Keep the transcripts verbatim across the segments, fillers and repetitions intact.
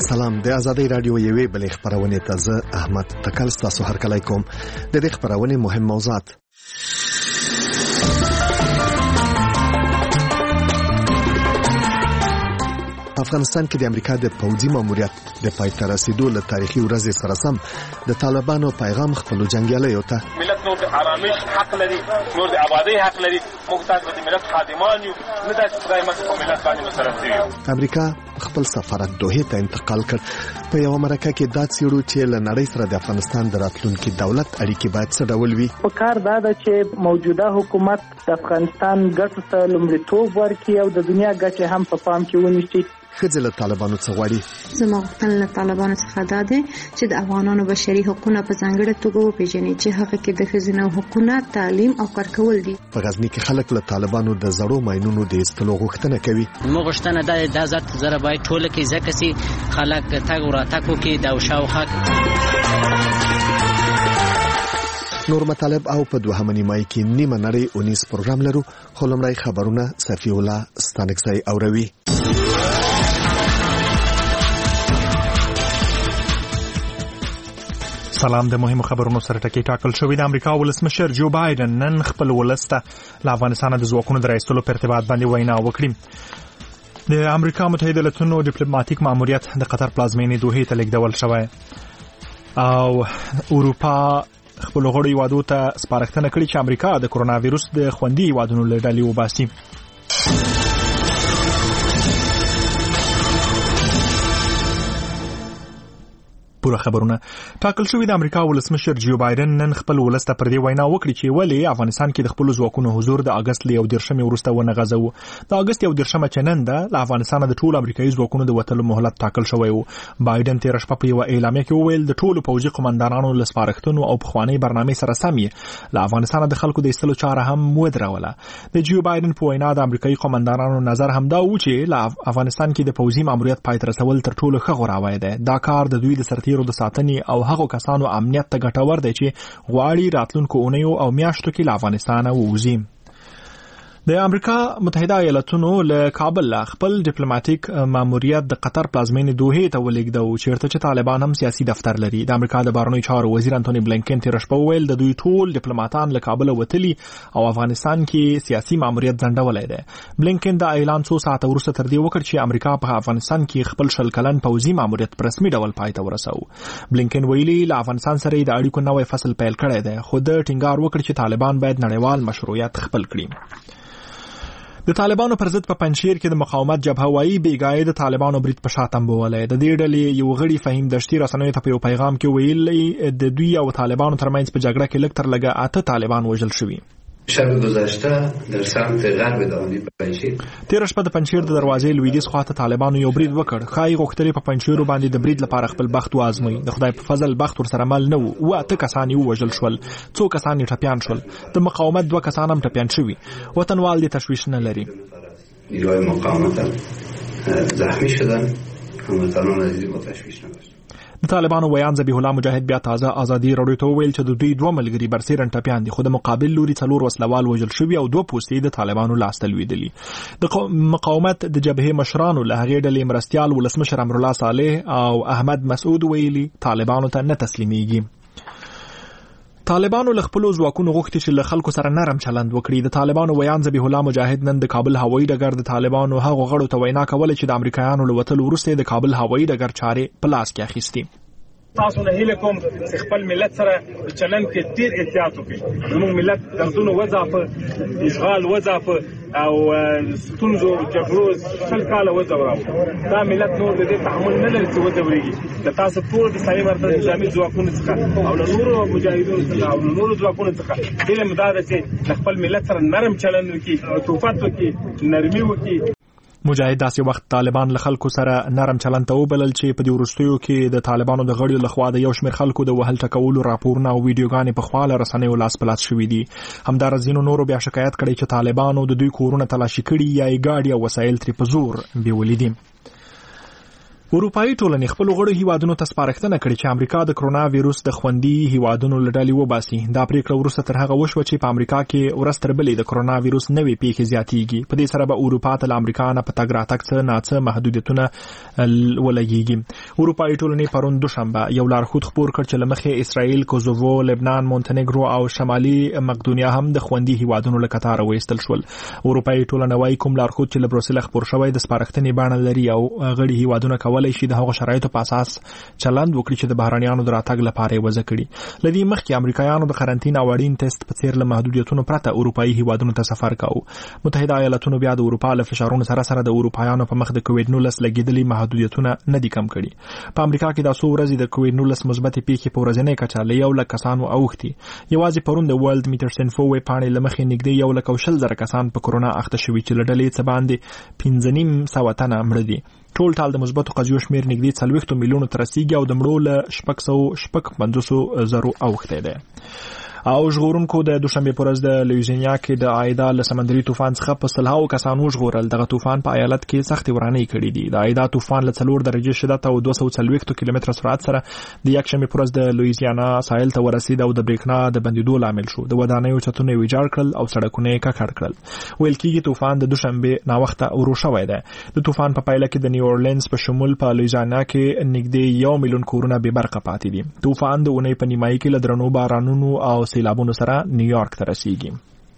سلام. د آزادۍ رادیو یوې بلې خبرونه ته زه احمد تکل تاسو هرکلی کوم. د دې خبرونه مهم موضوعات: افغانستان کې د امریکا د پوځي ماموریت د پای ته رسیدو له تاریخي ورځې سره سم د طالبانو پیغام خپل جنگیالیو ته ملت نور د آرامش حق لري، نور د آبادی حق لري. موږ تاسو د ملت خادمان یو، نه د خدای مکه په ملت باندې مسرف یو. امریکا خپل سفارت دوحه ته انتقال کړ. په یو مرکه کې دا څیړو چې له نړۍ سره د افغانستان د راتلونکي دولت اړیکې باید څه ډول وي. په کار دا ده چې موجوده حکومت د افغانستان ګټو ته لومړیتوب ورکړي او د دنیا ګټې هم په پام کې ونیسي. ښځې له طالبانو څخه غواړي زما غوښتنه له طالبانو څخه دا ده چې د افغانانو بشري حقوقونه په ځانګړې توګه وپیژني چې هغه کې د ښځینه حقوقونه، تعلیم او کار کول دي. په غزني کې خلک له طالبانو د زړو ماینونو د ایستلو غوښتنه کوي. مو غوښتنه ده د ذات زره باید ټول کې ځکه چې خلک تاګ وراتکو کې د شاوخه نور مطالب او په دوهمه نیمه کې نیمه نړۍ اونیس پروګرام لرو. خو لومړی خبرونه صفی الله ستانکزی اوروي. سلام. د مهمو خبرونو سره ټکی ټاکل شوی. د امریکا ولسمشر جو بایدن نن خپل ولسته له افغانستان د ځواکونو د راایستلو په ارتباط باندې وینا وکړه. د امریکا متحده ایالاتونو ډیپلوماټیک ماموریت د قطر پلازمینې دوحې ته لیږدول شوی او اروپا خپل غړي وادو ته سپارښتنه کړې چې امریکا د کرونا وایروس د خوندي وادونو له ډلې وباسي. پوره خبرونه ټاکل شوی. د امریکا ولسمشر جو بایدن نن خپل ولسته پر دې وینا وکړي چې ولې افغانستان کې د خپل ځواکونو حضور د اگست ل یو دیرشمې وروسته ونه غځو. د اگست یو دیرشمه چنن ده له افغانستان د ټول امریکایي ځواکونو د وټلو مهلت ټاکل شوی و. بایدن تیر شپه په یو اعلامیه کې وویل د ټولو پوځي قومندانانو له سپارښتنو او پخوانی برنامه سره سم له افغانستان د خلکو د ایستلو چاره هم ودروله. د جو بایدن په وینا د امریکایي قومندانانو نظر هم دا و چې له افغانستان کې د پوځي ماموریت پای ته رسول تر ټولو ښه غوراوی دی. دا کار د دوی د سرتیرو د ساتنې او هغو کسانو امنیت ته ګټور دی چې غواړي راتلونکو اونیو او میاشتو کې له افغانستان ووځي. د امریکا متحده ایالاتونو له کابل خپل ډیپلوماټیک ماموریت د قطر پلازمینې دوحې ته ولېږدو چیرته چې طالبان هم سیاسي دفتر لري. د امریکا د بهرنیو چارو وزیر انټونی بلینکن تیر شپه وویل د دوی ټول ډیپلوماټان له کابل وتلي او افغانستان کې سیاسي ماموریت ځنډولی دی. بلینکن دا اعلان څو ساعته وروسته تر دې وکړ چې امریکا په افغانستان کې خپل شل کلن پوځي ماموریت په رسمي ډول پای ته ورسو. بلینکن ویلي له افغانستان سره د اړیکو نوی فصل پیل کړی دی، خو د ټینګار وکړ چې طالبان باید نړیوال مشروعیت خپل کړي. د طالبانو پر ضد په پنجشیر کې د مقاومت جبهه وايي بیګای د طالبانو برید په شاتم بوله. د دې ډلې یو غړي فهیم دشتي رسنیو ته په یو پیغام کې ویلي د دوی او طالبانو ترمنځ په جګړه کې لږ تر لږه اته طالبان وژل شوي. شب گذشته در سمت غرب داونی پنجشیر تیر شپه د پنجشیر د دروازې لویدیځ خواته طالبانو یو برید وکړ. خای غوښتلې په پنجشیر باندې د برید لپاره خپل بخت وازموي. د خدای په فضل بخت ور سره مل نه وو. واته کسان یې وژل شول، څو کسان یې ټپیان شول. د مقاومت دوه کسان هم ټپیان شوي. وطنوال دې تشویش نه لري. نیروهای مقاومت زخمی شدن، هموطنان عزیز با تشویش نداشت. د طالبانو ویان ذبیح الله مجاهد بیا تازه ازادي راډیو ته ویل چې د دوی دوه ملګري برسېرن ټپیان دي، خو د مقابل لوري څلور وسلوال وژل شوي او دوه پوستې د طالبانو لاسته لوېدلي. د مقاومت د جبهې مشرانو له هغې ډلې مرستیال ولسمشر امرالله صالح او احمد مسعود ویلي طالبانو ته نه تسلیمیږي. طالبانو له خپلو ځواکونو غوښتي چې له خلکو سره نرم چلند وکړي. د طالبانو ویان ذبیح الله مجاهد نن د کابل هوایي ډګر د طالبانو هغو غړو ته وینا کوله چې د امریکایانو له وتلو وروسته د کابل هوایي ډګر چارې په لاس کې اخیستي. تاسو نه هیله کوم چې خپل ملت سره چلند کې ډیر احتیاط وکړئ. زموږ ملت دردونو وځاپه، اشغال وځاپه او ستونزو جګړو شل کاله وځوراوه. دا ملت نور د دې تحمل نه لري چې وځورېږي. د تاسو ټول د اسلامي مرکز نظامي ځواکونو څخه او له نورو مجاهدینو څخه او له نورو ځواکونو څخه هیله مو دا ده چې خپل ملت سره نرم چلند وکړي، عطوفت وکړي، نرمي وکړي. مجاهد داسې وخت طالبان له خلکو سره نرم چلند ته وبلل چې په دې وروستیو کې د طالبانو د غړیو لخوا د یو شمېر خلکو د وهل ټکولو راپورونه او ویډیوګانې په خوا له رسنیو لاس په لاس شوي دي. همداراز ځینو نورو بیا شکایت کړی چې طالبانو د دوی کورونه تلاشي کړي یا یې ګاډي او وسایل ترې په زور بیولي دي. اروپאי ټولنې خپل غړو هیوادونو ته سپارښتنه کړې چې امریکا د کرونا وایروس د خوندي هیوادونو له ډلې وباسي. دا پریکړه وروسته تر هغه وشوه چې په امریکا کې ورځ تر بلې د کرونا وایروس نوې پیښې زیاتېږي. په دې سره به اروپا ته له امریکا نه په تګ راتګ څه ناڅه محدودیتونه ولګېږي. اروپאי ټولنې پرون دوشنبه یو لارښود خپور کړ چې له مخې اسرائیل، کوزوو، لبنان، مونتنیګرو او شمالي مقدونیا هم د خوندي هیوادونو له کتاره وایستل شول. اروپאי ټولنه وايي کوم لارښود چې له بروسل خپور شوی د سپارښتنې بڼه لري او غړي هیوادونه کولای شي د هغو شرایطو په اساس چلند وکړي چې د بهرانیانو د راتګ لپاره یې وضع کړي. له دې مخکې امریکایانو د قرنطین او اړین ټیسټ په څیر له محدودیتونو پرته اروپאי هیوادونو ته سفر کاوه. متحده ایالاتونو بیا د اروپا له فشارونو سره سره د اروپایانو په مخ د کووډ نولس لګیدلي محدودیتونه نه دي کم کړي. په امریکا کې د څو ورځې د کووډ نولس مثبت پیښې په ورځنۍ کچه له یو لک کسانو اوښتي. یوازې پرون د ورلد میټرز انفو ویب پاڼې له مخې نږدې یو لک او شل زره کسان په کرونا اخته شوي چې له ډلې څخه باندې پنځه نیم سوه تنه مړه دي. ټول ټال د مثبتو قضیو شمیر نږدې څلوېښت میلیونو ته رسیږي او د مړو له شپږ سوه شپږ پنځوس زرو اوښتی دی. او ژغورونکو د دوشنبه پر ورځ د لویزینیا کې د عایدا له سمندري طوفان څخه په سلهاو کسانو ژغورل. دغه طوفان په ایالت کې سختې ورانۍ کړې دي. د عایدا طوفان له څلور درجې شدت او دوه سوه څلوېښت کیلومتره سرعت سره د یکشنبه پر ورځ د لویزیانا ساحل ته ورسید او د بریښنا د بندیدو لامل شو. د ودانیو چتونه یې ویجاړ کړل او سړکونه یې ککړ کړل. ویل کېږي طوفان د دوشنبه ناوخته ورو شوی دی. د طوفان په پایله کې د نیو اورلینز په شمول په لویزیانا کې نږدې یو میلیون کورونه بې برقه پاتې دي. طوفان د اونۍ په نیمایي کې له درنو بارانونو او سیلابونو سره نیویارک ته رسیږي.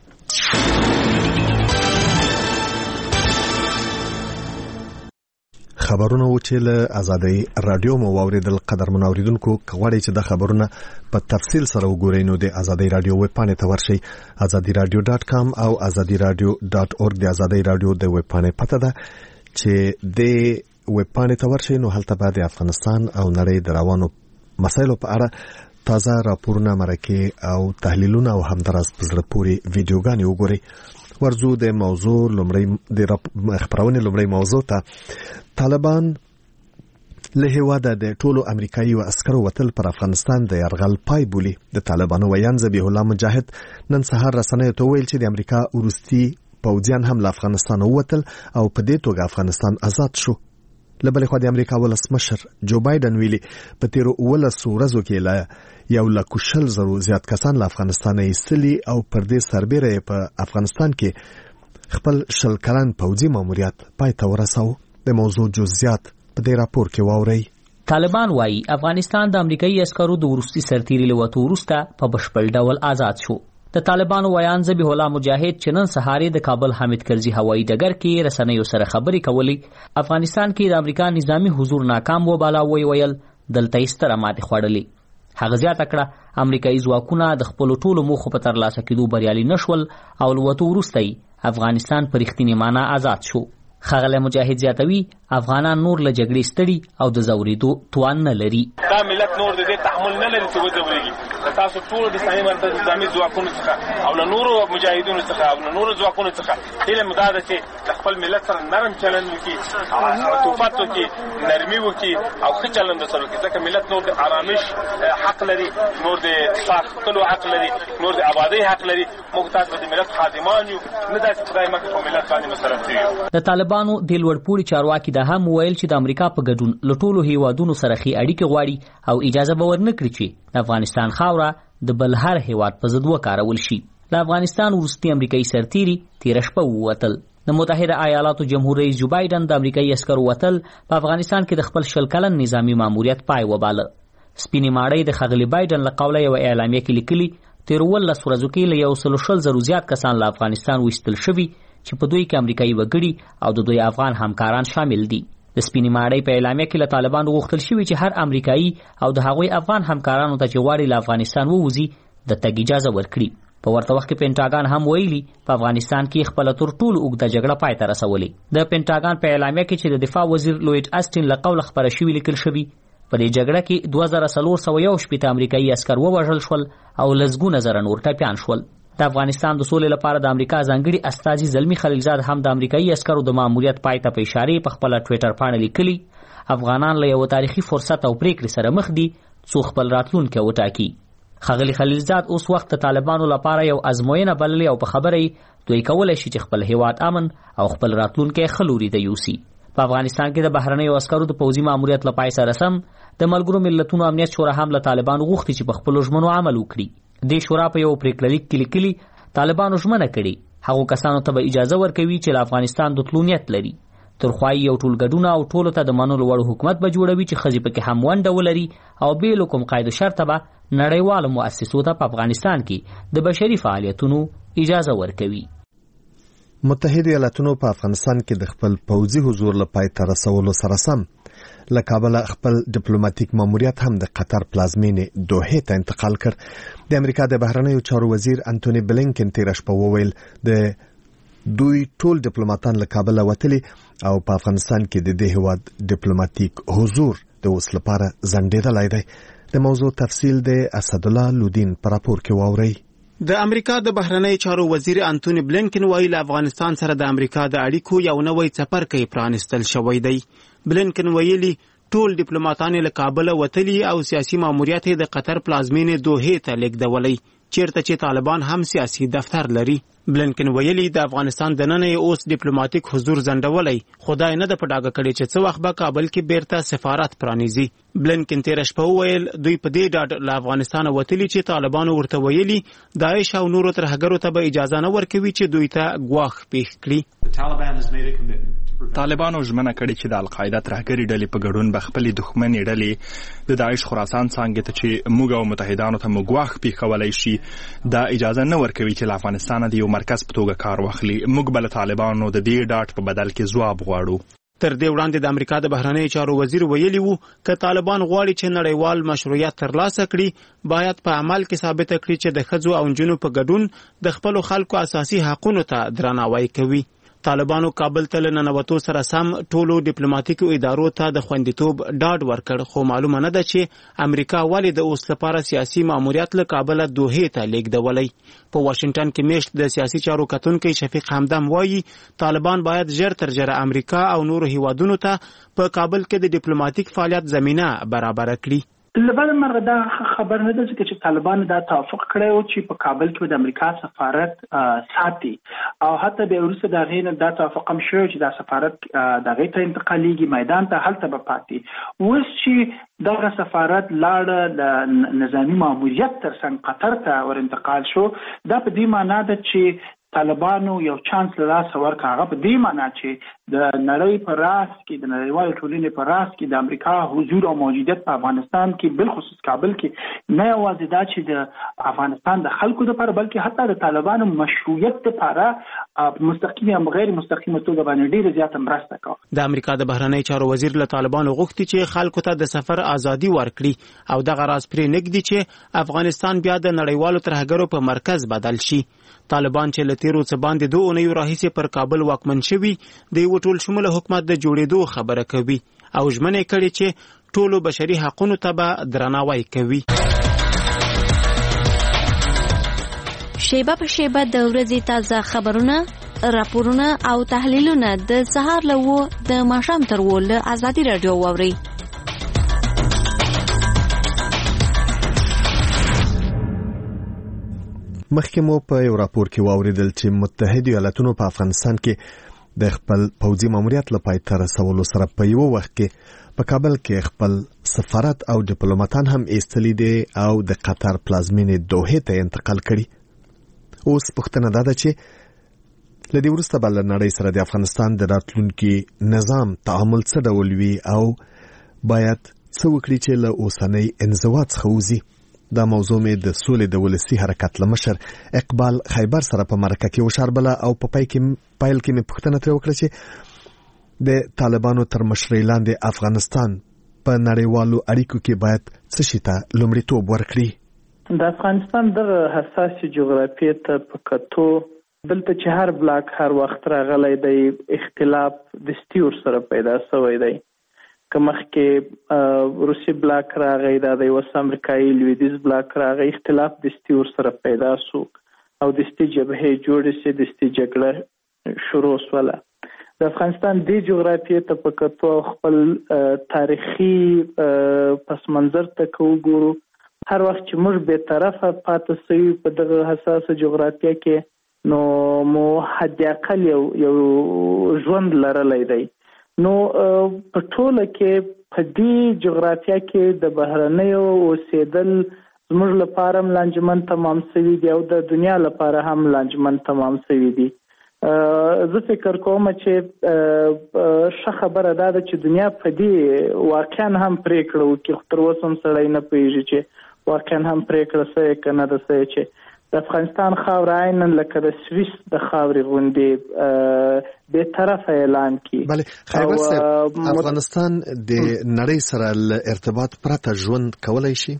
خبرونه و چې له آزادۍ رادیو مو واوریدل. قدر منوریدونکو غواړي چې د خبرونه په تفصیل سره وګورئ نو د آزادۍ رادیو ویب پاڼې ته ورشئ. آزادۍ رادیو ډاټ کام او آزادۍ رادیو ډاټ اورګ د آزادۍ رادیو د ویب پاڼې پته ده چې د ویب پاڼې ته ورشئ نو هلته به د افغانستان او نړۍ د روانو مسایلو په اړه تازه راپورونه، مرکې او تحلیلونه او همداراز په زړه پورې ویډیوګانې وګورئ. ورځو د موضوع لومړی د خبرونې لومړی موضوع ته طالبان له هیواده د ټولو امریکایي او عسکرو وتل پر افغانستان د یرغل پای بولي. د طالبانو ویان ذبیح الله مجاهد نن سهار رسنیو ته ویل چې د امریکا وروستي پوځیان هم له افغانستان ووتل او په دې توګه افغانستان آزاد شو. له بلې خوا د امریکا ولسمشر جو بایدن ویلي په تیرو اوولسو ورځو کې له یو لک شل زرو زیات کسان له افغانستانه ایستلي او پر دې سربیره یې په افغانستان کې خپل شل کلن پوځي ماموریت پای ته ورساوه. د موضوع جزئیات په دې راپور کې واورئ. طالبان وایي افغانستان د امریکایي عسکرو د وروستي سرتیري له وتو وروسته په بشپړ ډول آزاد شو. د طالبانو ویان ذبیح الله مجاهد چې نن سهار د کابل حامد کرزي هوایي ډګر کې رسنیو سره خبرې کولې، افغانستان کې د امریکا نظامی حضور ناکام وباله وی ویل دلته یې ستره ماتې خوړلې. هغه زیاته کړه امریکایي ځواکونه د خپلو ټولو موخو په ترلاسه کېدو بریالي نشول او له وتو وروسته افغانستان په رښتینې معنا آزاد شو. ښاغلی مجاهد زیاتوي افغانان نور له جګړې ستړي او د ځورېدو توان نه لري. دا ملت نور د دې تحمل نه لري چې وځورېږي. تاسو ټول د اسلامي مرکز نظامي ځواکونو څخه او له نورو مجاهدینو څخه او له نورو ځواکونو څخه هیله مو دا ده چې د خپل ملت سره نرم چلند وکړي، عطوفت وکړي، نرمي وکړي او ښه چلند سره وکړي، ځکه ملت نور د آرامش حق لري، نور د ساختلو حق لري، نور د آبادۍ حق لري. موږ تاسو د ملت خادمان یو، نه دا چې خدای مکه په ملت باندې مسلط یو. د طالبانو د لوړپوړي چارواکي دا هم ویل چې د امریکا په ګډون له ټولو هیوادونو سره ښې اړیکې غواړي او اجازه به ورنه کړي چې د افغانستان خاوره د بل هر هیواد په ضد وکارول شي. له افغانستان وروستي امریکایي سرتیري تیره شپه ووتل. د متحده ایالاتو جمهور رئیس جو بایدن د امریکایي عسکرو وتل په افغانستان کې د خپل شل کلن نظامی ماموریت پای وباله. سپینې ماړۍ د ښاغلي بایدن له قوله یوه اعلامیه کې لیکلي تیر اوولس ورځو کې له یو سل شل زرو زیات کسان له افغانستان وایستل شوي چې په دوی کې امریکایي وګړي او د دوی افغان همکاران شامل دي. د سپینې ماړۍ په اعلامیه کې له طالبانو غوښتل شوي چې هر امریکایي او د هغوی افغان همکارانو ته چې غواړي له افغانستان ووځي د تګ اجازه ورکړي. په ورته وخت کې پینټاګان هم ویلي په افغانستان کې خپل تر ټولو اوږده جګړه پای ته رسولې. د پینټاګان په اعلامیه کې چې د دفاع وزیر لوید اسټین له قوله خبره شوې لیکل شوي په دې جګړه کې دوه زره څلور سوه یو شپېته امریکایي عسکر ووژل شول او لسګونه زره نور ټپیان شول. د افغانستان د سولې لپاره د امریکا ځانګړي استازي زلمی خلیلزاد هم د امریکایي عسکرو د ماموریت پای ته په اشاره په خپل ټویټر باندې لیکلي افغانان له یو تاریخي فرصت او پریکړې سره مخ دي څو خپل راتلونکی وټاکي. ښاغلي خلیلزاد اوس وخت د طالبانو لپاره یو ازموینه بللې او په خبره یې دوی کولی شي چې خپل هیواد امن او خپل راتلونکی ښه لوري ته یوسي. په افغانستان کې د بهرنیو عسکرو د پوځي ماموریت لپاره سره سم د ملګرو ملتونو امنیت شورا هم له طالبانو غوښتي چې په خپل ژمنو عمل وکړي. د شورا په یو پریکړه لیک کې لیکلي طالبانو ژمنه کړې هغو کسانو ته به اجازه ورکوي چې له افغانستان د تلو نیت لري. ترخوایي یو ټولګډونه او ټولو ته د منلو وړ حکومت به جوړوي چې ښځې پکې هم ونډه ولري او بې له کوم قید و شرطه به نړیوالو مؤسسو ته په افغانستان کې د بشري فعالیتونو اجازه ورکوي. متحده ایالاتونو په افغانستان کې د خپل پوځي حضور لپاره تر رسولو سره سم له کابل خپل ډیپلوماټیک ماموریت هم د قطر پلازمینې دوحې ته انتقال کړ. د امریکا د بهرنیو چارو وزیر انټونی بلینکن تیر شپه وویل د دوی ټول ډیپلوماټان له کابل وتلي او په افغانستان کې د دې هواد ډیپلوماټیک حضور د اوس لپاره ځنډېدلی دی. د موضوع تفصیل د اسد الله لودین پر راپور کې واوري. د امریکا د بهرنی چارو وزیر انټونی بلینکن وایي له افغانستان سره د امریکا د اړیکو یو نوی څپرکی پرانستل شوی دی. بلینکن ویلي ټول ډیپلوماټان له کابل وتلي او سیاسي ماموریت د قطر پلازمینې دوحې ته لیږدولی چیرته چې طالبان هم سیاسي دفتر لري. بلینکن ویلي د افغانستان دننه اوس ډیپلوماټیک حضور ځنډولی خدای نه د پډاګه کړي چې څه وخت به کابل کې بیرته سفارت پرانیزي. بلینکن تیر شپه وویل دوی په دې ډاډ له افغانستان وتلي چې طالبانو ورته ویلي داعش او نورو ترهګرو ته به اجازه نه ورکوي چې دوی ته ګواښ پیښ کړي. طالبانو ژمنه کړې چې د القاعده ترهګري ډلې په ګډون به خپلې دښمنې ډلې د داعش خراسان څانګې ته چې موږ او متحدانو ته موږ ګواښ پیښولی شي دا اجازه نه ورکوي چې له افغانستانه د یو مرکز په توګه کار واخلي. موږ به له طالبانو د دې ډاډ په بدل کې ځواب غواړو. تر دې وړاندې د امریکا د بهرنی چارو وزیر ویلي وو که طالبان غواړي چې نړیوال مشروعیت ترلاسه کړي باید په عمل کې ثابت کړي چې د ښځو او نجونو په ګډون د خپلو خلکو اساسي حقونو ته درناوی کوي. طالبانو کابل ته له ننوتو سره سم ټولو ډیپلوماټیکو ادارو ته د خوندیتوب ډاډ ورکړ خو معلومه نه ده چې امریکا ولې د اوس لپاره سیاسي ماموریت له کابل دوحې ته لیږدولی. په واشنگټن کې میشت د سیاسي چارو کتونکی شفیق همدم وایي طالبان باید ژر تر ژره امریکا او نورو هیوادونو ته په کابل کې د ډیپلوماټیک فعالیت زمینه برابر کړي. لبل مرغه دا خبر نه ده چې طالبان دا توافق کړی و چې په کابل کې د امریکا سفارت ساتي او حتی به وروسته دا غینه دا توافق هم شوی چې دا سفارت د غی ته انتقالیږي میدان ته هلته به پاتې اوس چې دغه سفارت لاړه د نظامی ماموریت تر څنګ قطر ته ور انتقال شو. دا په دې معنی ده چې طالبانو یو چانس له لاسه ورکړ. هغه په دې معنی چې د نړۍ په راس کې د نړیوال ټولنې په راس کې د امریکا حضور او موجودیت په افغانستان کې بالخصوص کابل کې نه یوازې دا چې د افغانستان د خلکو لپاره بلکې حتی د طالبانو مشروعیت لپاره مستقیم او غیر مستقیم توګه باندې ډیره زیاته مرسته کوي. د امریکا د بهرنی چارو وزیر له طالبانو غوښتي چې خلکو ته د سفر ازادي ورکړي او دغه راز پرې نږدي چې افغانستان بیا د نړیوالو ترهګرو په مرکز بدل شي. طالبان چې له تیرو څه باندې دوه اونیو راهیسې پر کابل واکمن شوي د یو ټول شموله حکومت د جوړېدو خبره کوي او ژمنه کړې چې ټولو بشري حقونو ته به درناوی کوي. شیبه په شیبه د ورځې تازه خبرونه، راپورونه او تحلیلونه د سهار له وو د ماښام تر وو له ازادي راډیو واورئ. مخکې مو په یو راپور کې واوریدل چې متحده ایالاتونو په افغانستان کې د خپل پوځي ماموریت لپاره تر رسولو سره په یو وخت کې په کابل کې خپل سفارت او ډیپلوماټان هم ایستلي دي او د قطر پلازمینې دوحې ته انتقال کړي. اوس پوښتنه ده چې له دې وروسته به له نړۍ سره د افغانستان د راتلونکي نظام تعامل څه ډول وي او باید څه وکړي چې له اوسنۍ انزوا څخه وځي. دا موضوع مې د سولې د ولسي حرکت لمشر اقبال خیبر سره په مرکه کې وشاربله او په پای کې پایل کې مې پوښتنه ترې وکړه چې د طالبانو تر مشرۍ لاندې افغانستان په نړیوالو اړیکو کې باید څه شي ته لومړیتوب ورکړي. د افغانستان دغه حساسې جغرافیې ته په کتو دلته چې هر بلاک هر وخت راغلی دی اختلاف دستي ورسره پیدا شوی دی. که مخکې روسي بلاک راغی دا د اوس امریکایي لویدیځ بلاک راغی اختلاف دستي ورسره پیدا شو او دستي جبهې جوړې شي دستي جګړه شروع شوله. د افغانستان د جغرافیې ته په کتو خپل تاریخي پس منظر ته وګورو هر وخت چې موږ به طرفه پاتې سوي په دغه حساسه جغرافیه کې نو مو حد اقل یو یو ژوند لرلی دی. نو په ټوله کې په دې جغرافیه کې د بهرنیو اوسېدل زموږ لپاره هم لانجمن تمام شوي دي او د دنیا لپاره هم لانجمن تمام شوي دي. زه فکر کوم چې ښه خبره دا ده چې دنیا په دې واقعا هم پرېکړه وکړي، خو تر اوسه هم سړی نه پوهېږي چې واقعا هم پرېکړه شوې که نه ده شوې چې د افغانستان خاوره عینا لکه د سویس د خاورې غوندې بې طرفه اعلان کړي. بله خیبر صاحب، افغانستان د نړۍ سره له ارتباط پرته ژوند کولی شي؟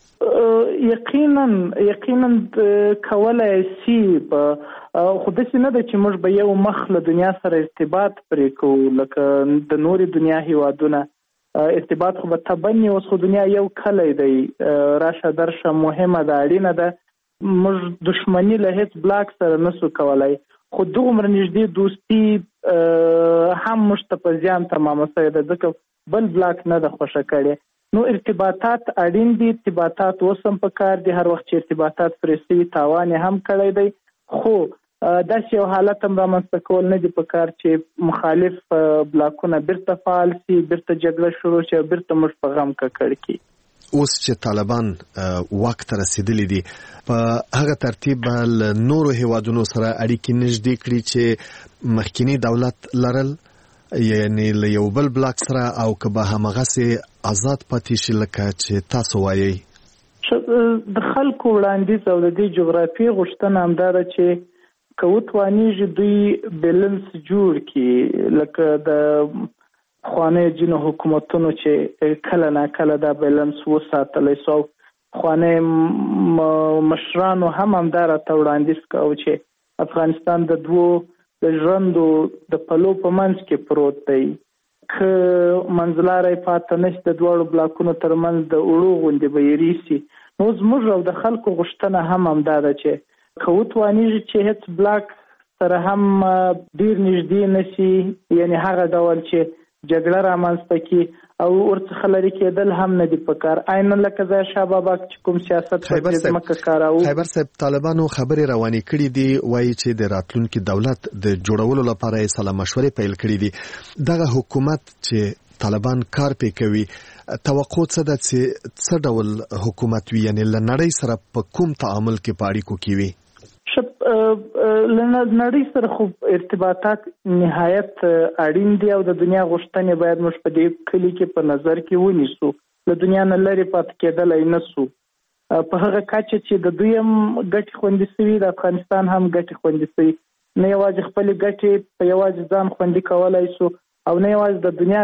یقینا یقینا کولی شي، خو داسې نه ده چې موږ به یو مخ له دنیا سره ارتباط پرې کوو لکه د نورې دنیا هیوادونه. ارتباط خو به طبعا اوس خو دنیا یو کلی دی، راشه درشه مهمه ده، اړینه ده. موږ دشمنی له هیڅ بلاک سره نسو کولای، خو دومره نږدې دوستي هم موږ ته په زیان تمامه شوې ده، ځکه بل بلاک نه ده خوښه کړې. نو ارتباطات اړین دي، ارتباطات اوس هم پکار دي، هر وخت چې ارتباطات پرې شوي تاوان هم کړی دی، خو داسې یو حالت هم رامنځته کول نه دي پکار چې مخالف بلاکونه بیرته فعال شي، بیرته جګړه شروع شي او بیرته موږ په غم ککړ کړي. اوس چې طالبان واک ته رسیدلی دي، په هغه ترتیب له نورو هیوادونو سره اړیکې نږدې کړي چې مخکینی دولت لرل، یعنی له یو بل بلاک سره، او که به همغسې آزاد پاتې شي لکه چې تاسو وایئ؟ د خلکو وړاندیز او د دې جغرافیې غوښتنه همدا ده چې که وتوانیږي دوی بیلنس جوړ کړي، لکه د پخوانیو ځینو حکومتونو چې کله نه کله دا بیلنس وساتلی سو، پخوانیو مشرانو هم همدا راته وړاندیز کوو چې افغانستان د دوو د ژوندو د پلو په منځ کې پروت دی، که منځلاری پاته نشي د دواړو بلاکونو ترمنځ د اوړو غوندې به یې ریسي. نو زموږ او د خلکو غوښتنه هم همدا ده چې که وتوانیږي چې هیڅ بلاک سره هم ډېر نږدې نشي، یعنی هغه ډول چې جګړه رامنځته کړي او ورڅخه لرې کېدل هم نه دي پکار. عینا لکه ځای شاه بابا چې کوم سیاست په دې ځمکه کاراو. خیبر صاحب، طالبانو خبرې روانې کړي دي، وایي چې د راتلونکي دولت د جوړولو لپاره یې سلا مشورې پیل کړي دي. دغه حکومت چې طالبان کار پې کوي، توقع څه ده چې څه ډول حکومت وي، یعنی له نړۍ سره په کوم تعامل کې په اړیکو کې وي؟ له نړۍ سره خو ارتباطات نهایت اړین دي او د دنیا غوښتنې باید موږ په دې کلي کې په نظر کې ونیسو، له دنیا نه لرې پاتې کېدلی نه سو. په هغه کچه چې د دوی هم ګټې خوندي شوي، د افغانستان هم ګټې خوندي شوي، نه یوازې خپلې ګټې په یوازې ځان خوندي کولی سو او نه یوازې د دنیا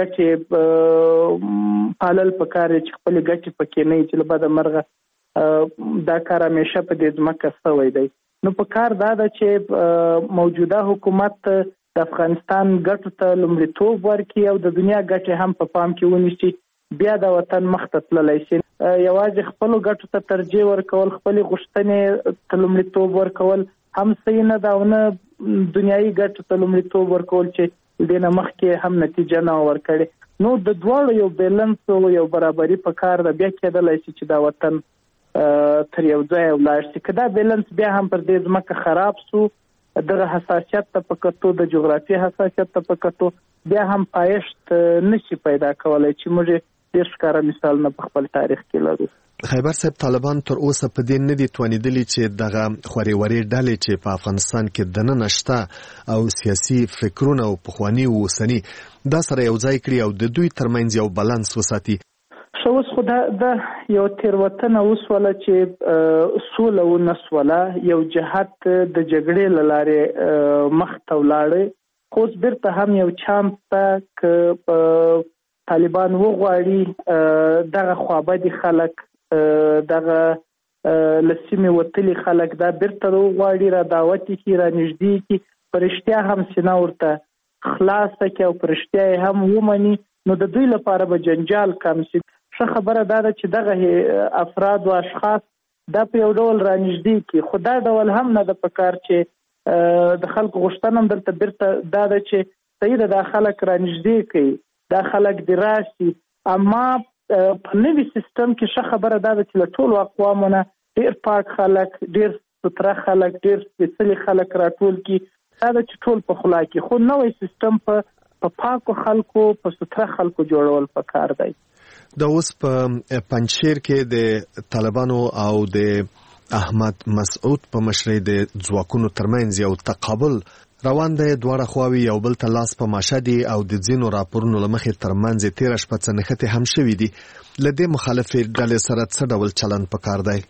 ګټې پالل پکار چې خپلې ګټې پکې نه وي، چې له بده مرغه دا کار همیشه په دې ځمکه شوی دی. نو په کار دا ده چې موجوده حکومت د افغانستان ګټو ته لومړیتوب ورکړي او د دنیا ګټې هم په پام کې ونیسي، بیا د وطن مخ ته تللی شي. یوازې خپلو ګټو ته ترجیح ورکول، خپلې غوښتنې ته لومړیتوب ورکول هم صحیح نه ده، او نه دنیایي ګټو ته لومړیتوب ورکول چې دې نه مخکې هم نتیجه نه ورکړې. نو د دواړو یو بیلنس او یو برابري په کار ده، بیا کېدلی شي چې دا وطن تر یو ځای ولاړ شي. که دا بیلنس بیا هم پر دې ځمکه خراب سو، دغه حساسیت ته په کتو، د جغرافیې حساسیت ته په کتو، بیا هم پایښت نشي پیدا کولی، چې موږ ډېر ښکاره مثالونه په خپل تاریخ کې لرو. خیبر صاحب، طالبان تر اوسه په دې نه دي توانېدلي چې دغه خورې ورې ډلې چې په افغانستان کې دننه شته او سیاسي فکرونه او پخواني او اوسني دا سره یو ځای کړي او د دوی ترمنځ یو بالانس وساتي. ښه، اوس خو دا یو تېروتنه وسوله چې سوله ونسوله، یو جهت د جګړې له لارې مخ ته ولاړی، خو اوس بیرته هم یو چانس ته که طالبان وغواړي دغه خوابدي خلک، دغه له سیمې وتلي خلک دا بیرته وغواړي، را دعوت یې کړي، را نږدې کړي، په رښتیا هم سینه ورته خلاصه کړي او په رښتیا یې هم ومني، نو د دوی لپاره به جنجال کم شي. ښه خبره دا ده چې دغه افراد او اشخاص دا په یو ډول را نږدې کړي، خو دا ډول هم نه ده پکار چې د خلکو غوښتنه هم دلته بیرته دا ده چې صحیح ده دا خلک را نږدې کړي، دا خلک دې راشي، اما په نوي سیستم کې ښه خبره دا ده چې له ټولو اقوامو نه ډېر پاک خلک، ډېر سوتره خلک، ډېر سپېڅلي خلک راټول کړي، دا ده چې ټول په خوله کړي. خو نوی سیستم په په پاکو خلکو په ستره خلکو جوړول پکار دی. د اوس په پنځشیر کې د طالبانو او د احمد مسعود په مشرۍ د ځواکونو ترمنځ یو تقابل روان دی. دواړه خواوې یو بل ته لاس په ماشه دي او د ځینو راپورونو له مخې ترمنځ تېره شپه څه نښتې هم شوي دي. له دې مخالفې ډلې سره څه ډول چلند پکار دی؟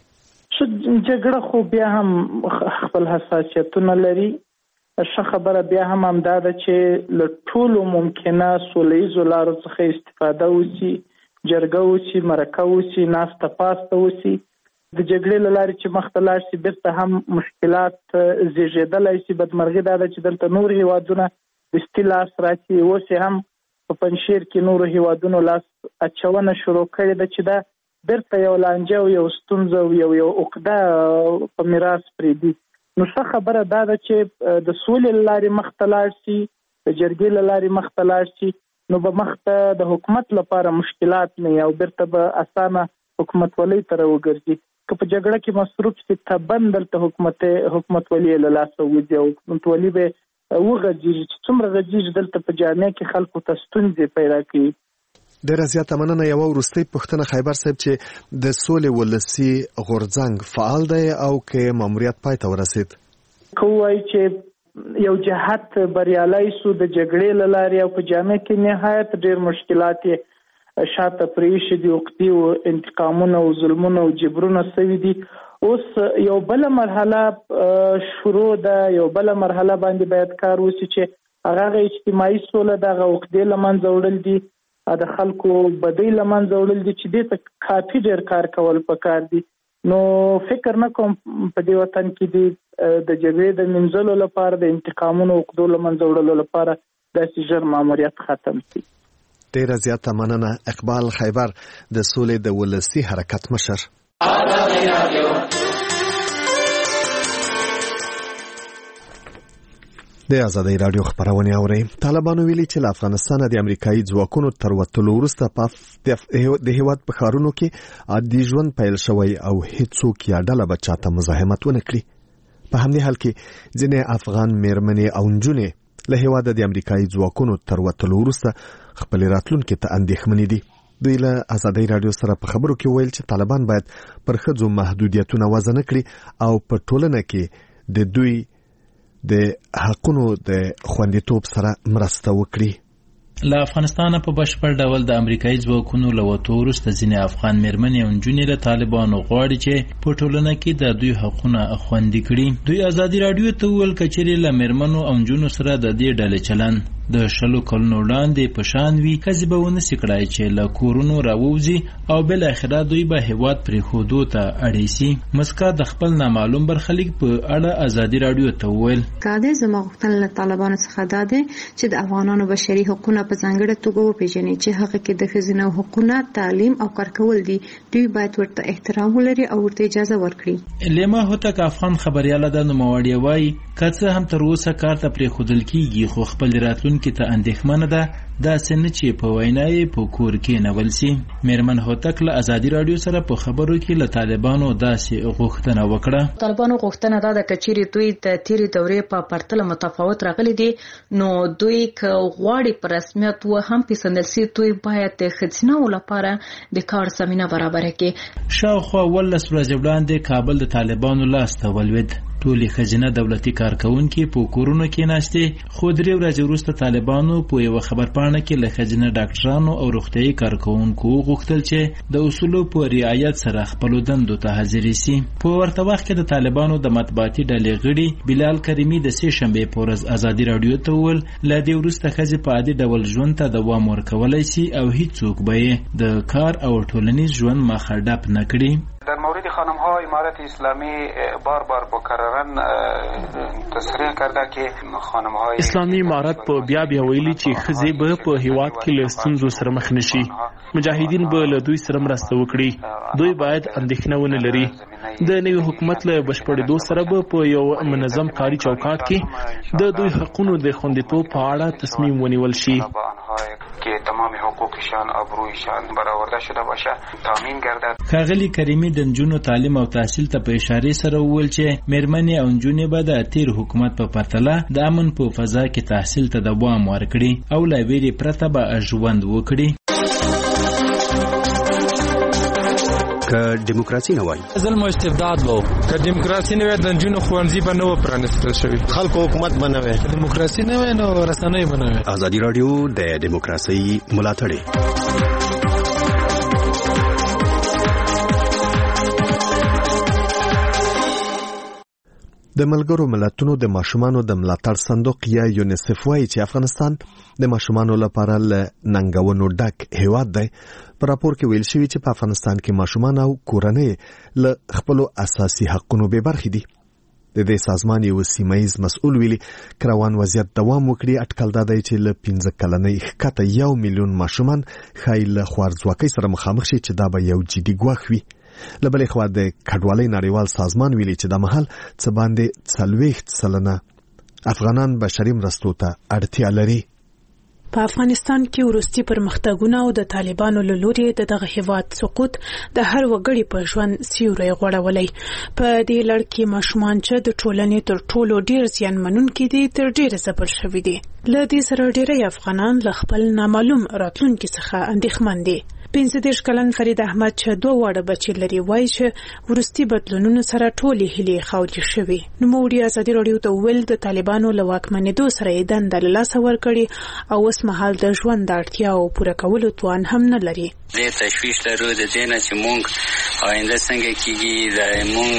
جګړه خو بیا هم خپل حساسیتونه لري. ښه خبره بیا هم همدا ده چې له ټولو ممکنه سوله ییزو لارو څخه استفاده وشي، جرګه وشي، مرکه وشي، ناسته پاسته وشي. د جګړې له لارې چې مخ ته لاړ شي بیرته هم مشکلات زیږېدلی شي. بدمرغي دا ده چې دلته نور هیوادونه دستي لاس راچي. اوس هم په پنجشیر کې نورو هیوادونو لاس اچونه شروع کړې ده چې دا بیرته یو لانجه او یو ستونزه او یو یو عقده په میراث پرېږدي. نو ښه خبره دا ده چې د سولې له لارې مخ ته لاړ شي، د جرګې له لارې مخ ته لاړ شي، نو به مخ ته د حکومت لپاره مشکلات نه او بیرته به اسانه حکومتولۍ ته راوګرځي. که په جګړه کې مصروف شي تبن دلته حکومت حکومتولي له لاسه وځي او حکومتولي به وغځېږي چې څومره غځېږي دلته په جامعه کې خلکو ته ستونزې پیدا کوي. ډېره زیاته مننه. یوه وروستۍ پوښتنه خیبر صاحب چې د سولې ولسي غورځنګ فعال دی او که ماموریت پای ته ورسید؟ که ووایي چې یو جهت بریالی سو د جګړې له لارې او په جامعه کې نهایت ډېر مشکلات یې شاته پرېښي دي، عقدې او انتقامونه او ظلمونه او جبرونه سوي دي. اوس یو بله مرحله شروع ده، یو بله مرحله باندې باید کار وشي چې هغه اجتماعي سوله ده، هغه عقدې له منځه وړل دي، د خلکو بدۍ له منځه وړل دي چې دې ته کافي ډېر کار کول پکار دي. نو فکر نه کوم په دې وطن کې دي د جګړې د مینځلو لپاره، د انتقامونو عقدو له منځه وړلو لپاره داسې ژر ماموریت ختم شي. ډیره زیاته مننه. اقبال خیبر د سولې د ولسي حرکت مشر. د آزادۍ راډیو خبرونه اوري. طالبانو ویلي چې له افغانستان د امریکایي ځواکونو تر وتلو وروسته د هیواد په ښارونو کې عادي ژوند پیل شوی او هیڅوک یا ډله به چاته مزاحمت ونه کړي. په همدې حال کې ځینې افغان میرمنې او نجونې له هیواده د امریکایي ځواکونو تر وتلو وروسته خپل راتلونکي ته اندېښمنې دي. دوی له آزادۍ راډیو سره په خبرو کې ویل چې طالبان باید پر ښځو محدودیتونه وضع نه کړي او په ټولنه کې د دوی د حقونو د خوندیتوب سره مرسته وکړي. له افغانستان په بشپړ ډول د امریکایي ځواکونو له وتو وروسته ځینې افغان میرمنې او نجونې له طالبانو غواړي چې په ټولنه کې د دوی حقونه خوندي کړي. دوی آزادي راډیو ته وویل که چیرې له میرمنو او نجونو سره د دې ډلې چلند د شلو کلونو وړاندې په شان وي، ښځې به ونسي کړای چې له کورونو راووځي او بالاخره دوی به هیواد پرېښودو ته اړې سي. مسکا د خپل نامعلوم برخلیک په اړه آزادي راډیو ته وویل کاده زما غوښتنه له طالبانو څخه دا ده چې د افغانانو بشري حقوقونه په ځانګړې توګه وپیژني چې هغه کې د ښځینه حقوقونه، تعلیم او کار کول دي. دوی باید ورته احترام ولري او ورته اجازه ورکړي. لیما هوتک افغان خبرياله د نوموړی وایي که څه هم تر اوسه کار ته پرېښودل کېږي خو خپل راتلونکي ته اندېښمنه ده داسې نه چې په وینا یې په کور کې نول سي. میرمن هوتک له آزادي راډیو سره په خبرو کې له طالبانو داسې غوښتنه وکړه. طالبانو غوښتنه دا ده چې چیرې دوی د تیرې دورې په پرتله متفاوت راغلي دي نو دوی که غواړي په رسمیت و هم پیژندل سي دوی باید د ښځینه‌و لپاره د کار زمینه برابره کړي. شاوخوا ولس ورځې وړاندې کابل د طالبانو لاس ته ولوېد. ټولې ښځینه دولتي کارکونکي په کورونو کې ناستې خو درې ورځې وروسته طالبانو په یوه خبرپاڼه کې له ښځینه ډاکټرانو او روغتیایي کارکوونکو وغوښتل چې د اصولو په رعایت سره خپلو دندو ته حاضرې سي. په ورته وخت کې د طالبانو د مطبوعاتي ډلې غړي بلال کریمي د سې شنبې په ورځ آزادي راډیو ته وویل له دې وروسته ښځې په عادي ډول ژوند ته دوام ورکولی سي او هیڅوک به یې د کار او ټولنیز ژوند مخه ډپ نه کړي. در مورد خانم ها امارت اسلامی بار بار مکررن تصریح کرده که خانم های اسلامی امارت په بیا بیا ویلي چې ښځې به په هیواد کې له ستونزو سره مخ نشي. مجاهدین به له دوی سره مرسته وکړي. دوی باید اندېښنه ونه لري. د نوي حکومت له بشپړېدو سره به په یو منظم کاري چوکاټ کې د دوی حقونو د خوندیتوب په اړه تصمیم ونیول شي. که تمام حقوقشان آبرویشان برآورده شده باشه تامین گردد. ښاغلي کریمي د نجونو تعلیم او تحصیل ته په اشارې سره وویل چې مېرمنې او نجونې به د تیر حکومت په پرتله د امن په فضا کې تحصیل ته دوام ورکړي او له ویرې پرته به ژوند وکړي. که دیموکراسي نه وای ظلم او استبداد وو، که دیموکراسي نه وای د نجونو ښوونځي به نه و پرانیستل شوي، خلکو حکومت به نه وای، دیموکراسي نه وای نو رسنۍ به نه وای. ازادي راډیو د دیموکراسي ملاتړی. د ملګرو ملتونو د ماشومانو د ملاتړ صندوق یا یونیسف وايي چې افغانستان د ماشومانو لپاره له ننګونو ډک هیواد دی. په راپور کې ویل شوی چې په افغانستان کې ماشومان او کورنۍ له خپل اساسي حقونو به برخې دي. د دې سازمان یو سیمایز مسؤل ویلي کروان وضعیت دوام وکړي اټکل دا دی چې له پنځه کلنۍ ښکته یو میلیون ماشومان ښایي له خوارځواکۍ سره مخامخ شي چې دا به یو جدي ګواښ وي. له بلې خوا د کډوالۍ نړیوال سازمان ویلي چې د مهال څه باندې څلوېښت سلنه افغانان بشري مرستو ته اړتیا لري. په افغانستان کې وروستي پرمختګونه او د طالبانو له لوري د دغه هیواد سقوط د هر وګړي په ژوند سیوری غوړولی. په دې لړ کې ماشومان چې د ټولنې تر ټولو ډیر زیان منونکي دي تر ډیره ځپل شوي دي. له دې سره ډیری افغانان له خپل نامعلوم راتلونکي څخه اندېښمن دي. پنځه دېرش کلن فرید احمد چې دوه واړه بچي لري وایي چې وروستي بدلونونو سره ټولې هیلې خاورې شوي. نوموړي ازادي راډیو ته وویل د طالبانو له واکمنېدو سره یې دنده له لاسه ورکړې او اوس مهال د ژوند د اړتیاو پوره کولو توان هم نه لري. دې تشویش لرو د دې نه چې مونږ آینده څنګه کېږي، د مونږ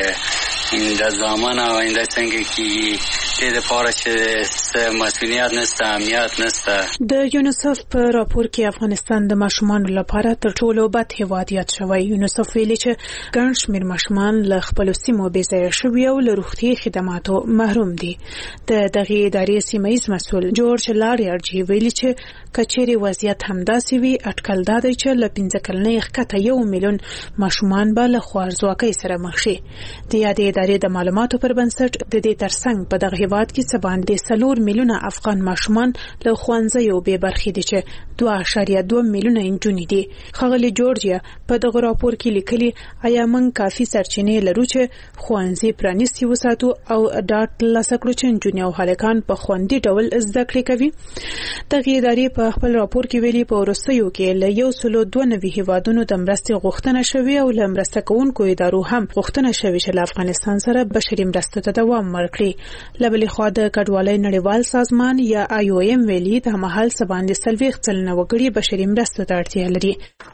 د زمان آینده څنګه کېږي، دې دپاره چې مسؤلیت نشته، امنیت نشته. د یونیسف په راپور کې افغانستان د ماشومانو لپاره تر ټولو بد هیواد یاد شوی. یونیسف ویلي چې ګڼ شمېر ماشومان له خپلو سیمو بېځایه شوي او له روغتیایي خدماتو محروم دي. د دغې ادارې سیمهیز مسؤل جورج لاریارجي ویلي چې که چیرې وضعیت همداسې وي اټکل دا دی چې له پنځه کلنۍ ښکته یو میلیون ماشومان به له خوارځواکۍ سره مخ شي. د یادې ادارې د معلوماتو پر بنسټ د دې ترڅنګ په دغه هیواد کې څه باندې څلور میلیونه افغان ماشومان له ښوونځیو بې برخې دي چې دوه اعشاریه دوه میلیونه نجونې دي. ښاغلي جورجیا په دغه راپور کې لیکلي آیا موږ کافي سرچینې لرو چې ښوونځي پرانیستي وساتو او ډاډ ترلاسه کړو چې نجونې او هلکان په خوندي ډول زده کړې کوي. دغې ادارې په خپل راپور کې ویلي په وروستیو کې له یو سلو دوه نوي هیوادونو د مرستې غوښتنه شوې او له مرسته کوونکو ادارو هم غوښتنه شوې چې له افغانستان سره بشري مرستو ته دوام ورکړي. له بلې خوا د کډوالۍ نړیوال سازمان یا آی او ایم ویلي د مهال څه باندې څلوېښت سلنه وګړي بشري مرستو ته اړتیا لري.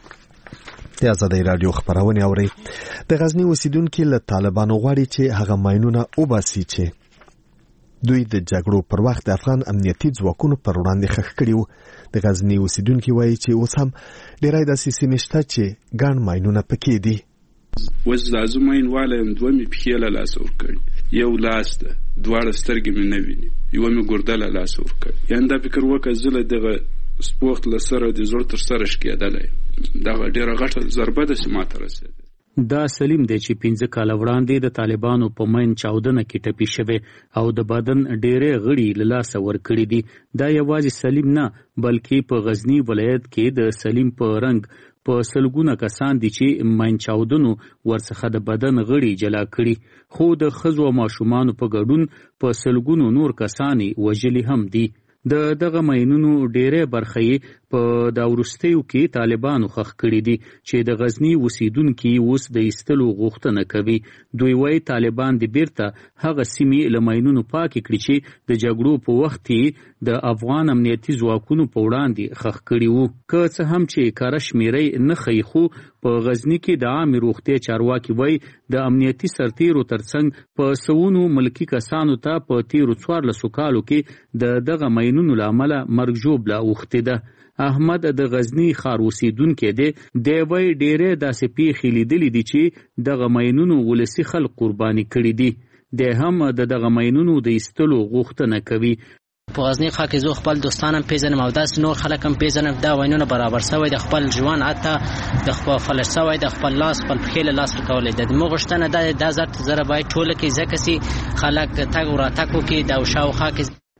د ازادي راډیو خبرونه اوري. د غزنی اوسیدونکو له طالبانو غواړي چې هغه ماینونه وباسي چې دوی د جګړو پر وخت د افغان امنیتي ځواکونو پر وړاندې خښ کړي وو. د غزنی اوسیدونکو وایي چې اوس هم ډېری داسې سیمې شته چې ګڼ ماینونه پکې دي. وز لازم ماین والا یم دوه مې پښې له لاسه ورکړي، یو لاس ده، دواړه سترګې مې نه ویني، یوه مې ګرده له لاسه ورکړي. یعنې دا فکر وکړه زه له دغه سپورت له سره د زړه تر سره شکېدلی یم. دغه ډېره غټه ضربه داسې ماته رسېده. دا سلیم دی چې پنځه کاله وړاندې د طالبانو په مین چاودنه کې ټپي شوی او د بدن ډېرې غړي له لاسه ورکړي دي. دا یوازې سلیم نه بلکې په غزنی ولایت کې د سلیم په رنګ په سلګونه کسان دي چې مین چاودنو ورڅخه د بدن غړي جلا کړي، خو د ښځو او ماشومانو په ګډون په سلګونو نور کسانی وژلي هم دي. د دغه ماینونو ډېرې برخې په دا وروستیو کې طالبانو خښ کړي دي چې د غزنی اوسیدونکي اوس د ایستلو غوښتنه کوي. دوی وایي طالبان د بیرته هغه سیمې له ماینونو پاکې کړي چې د جګړو په وخت کې د افغان امنیتي ځواکونو په وړاندې خښ کړي وو. که څه هم چې کاره شمیرې نه ښیي، خو په غزنی کې د عامې روغتیا چارواکي وایي د امنیتي سرتیرو ترڅنګ په سوونو ملکي کسانو ته په تیرو څوارلسو کالو کې د دغه ماینونو له امله مرګ ژوبله اوښتې ده. احمد د غزنی ښار اوسیدونکی دی. دی وایي ډېرې داسې پیښې لیدلې دي چې دغه ماینونو ولسي خلک قرباني کړي دي. دی هم د دغه ماینونو د ایستلو غوښتنه کوي. په غزنی ښار کې زه خپل دوستانم پیژنم او داسې نور خلک هم پیژنم. دا وینونه برابر سوی د خپل ژوند حتی د خپل فلش سوی د خپل لاس خپل پښې له لاسه ورکولی ده. زموږ غوښتنه دا ده دا زر زره باید ټوله کې ځکه چې خلک تګ وراتګ وکړي د شاوخوا کې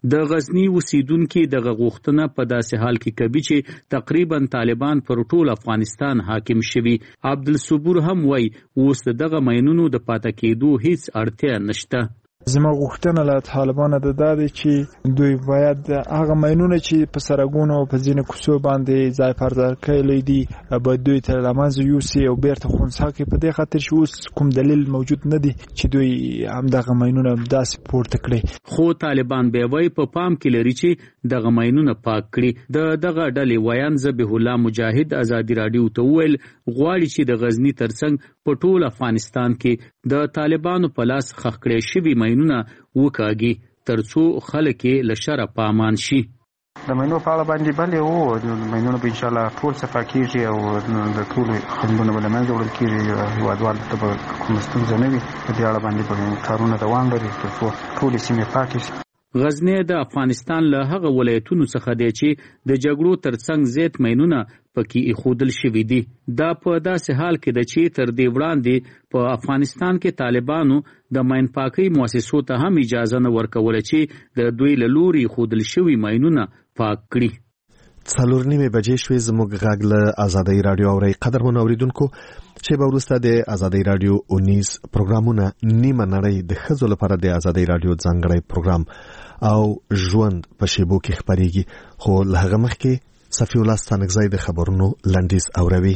د غزنی اوسیدونکو د غوښتنه په داسې حال کې کوي چې تقریبا طالبان پر ټول افغانستان حاکم شوي. عبدالصبور هم وایي اوس دغه ماینونو د پاتې کېدو هیڅ اړتیا نشته. زما غوښتنه له طالبانو د دادې چې دوی باید هغه ماینونه چې په سرګونو او په ځینو کوڅو باندې ځای پر ځای کړي دي باید دوی ته لمنځه یوسي او بیرته خنثی کړي، په دې خاطر چې اوس کوم دلیل موجود نه دی چې دوی همدغه ماینونه داسې پورته کړي. خو طالبان به وایي په پام کې لري چې دغه ماینونه پاک کړي. د دغه ډلې ویان ذبیح الله مجاهد ازادي رادیو ته وویل غواړي چې د غزنی ترڅنګ په ټول افغانستان کې د طالبانو په لاس خښ کړي شوي ماینونه وکاږي ترڅو خلک یې له شره په امان شي. د ماینو په اړه باندې بلې وو د ماینونو به انشاءالله ټول صفا کېږي او د ټولو خنډونه به له منځه وړل کېږي، هېوادوالو ته به کومه ستونزه نه وي. په دې اړه باندې به کارونه دوام لري ترڅو ټولې سیمې پاکې شي. غزنی د افغانستان له هغه ولایتونو څخه دی چې د جګړو ترڅنګ زیات ماینونه پکې ایښودل شوي دي. دا په داسې حال کې ده چې تر دې وړاندې په افغانستان کې طالبانو د ماین پاکۍ مؤسسو ته هم اجازه نه ورکوله چې د دوی له لوري ایښودل شوي ماینونه پاک کړي. څلور نیمې بجې شوې. زموږ غږ له ازادۍ راډیو اورئ. قدرمنو اوریدونکو، چې به وروسته د ازادۍ راډیو اونیز پروګرامونه نیمه نړۍ د ښځو لپاره د ازادۍ راډیو ځانګړی پروګرام او ژوند په شیبو کې خپرېږي. خو له هغه مخکې صفي الله ستانکزی د خبرونو لنډیز اوروي.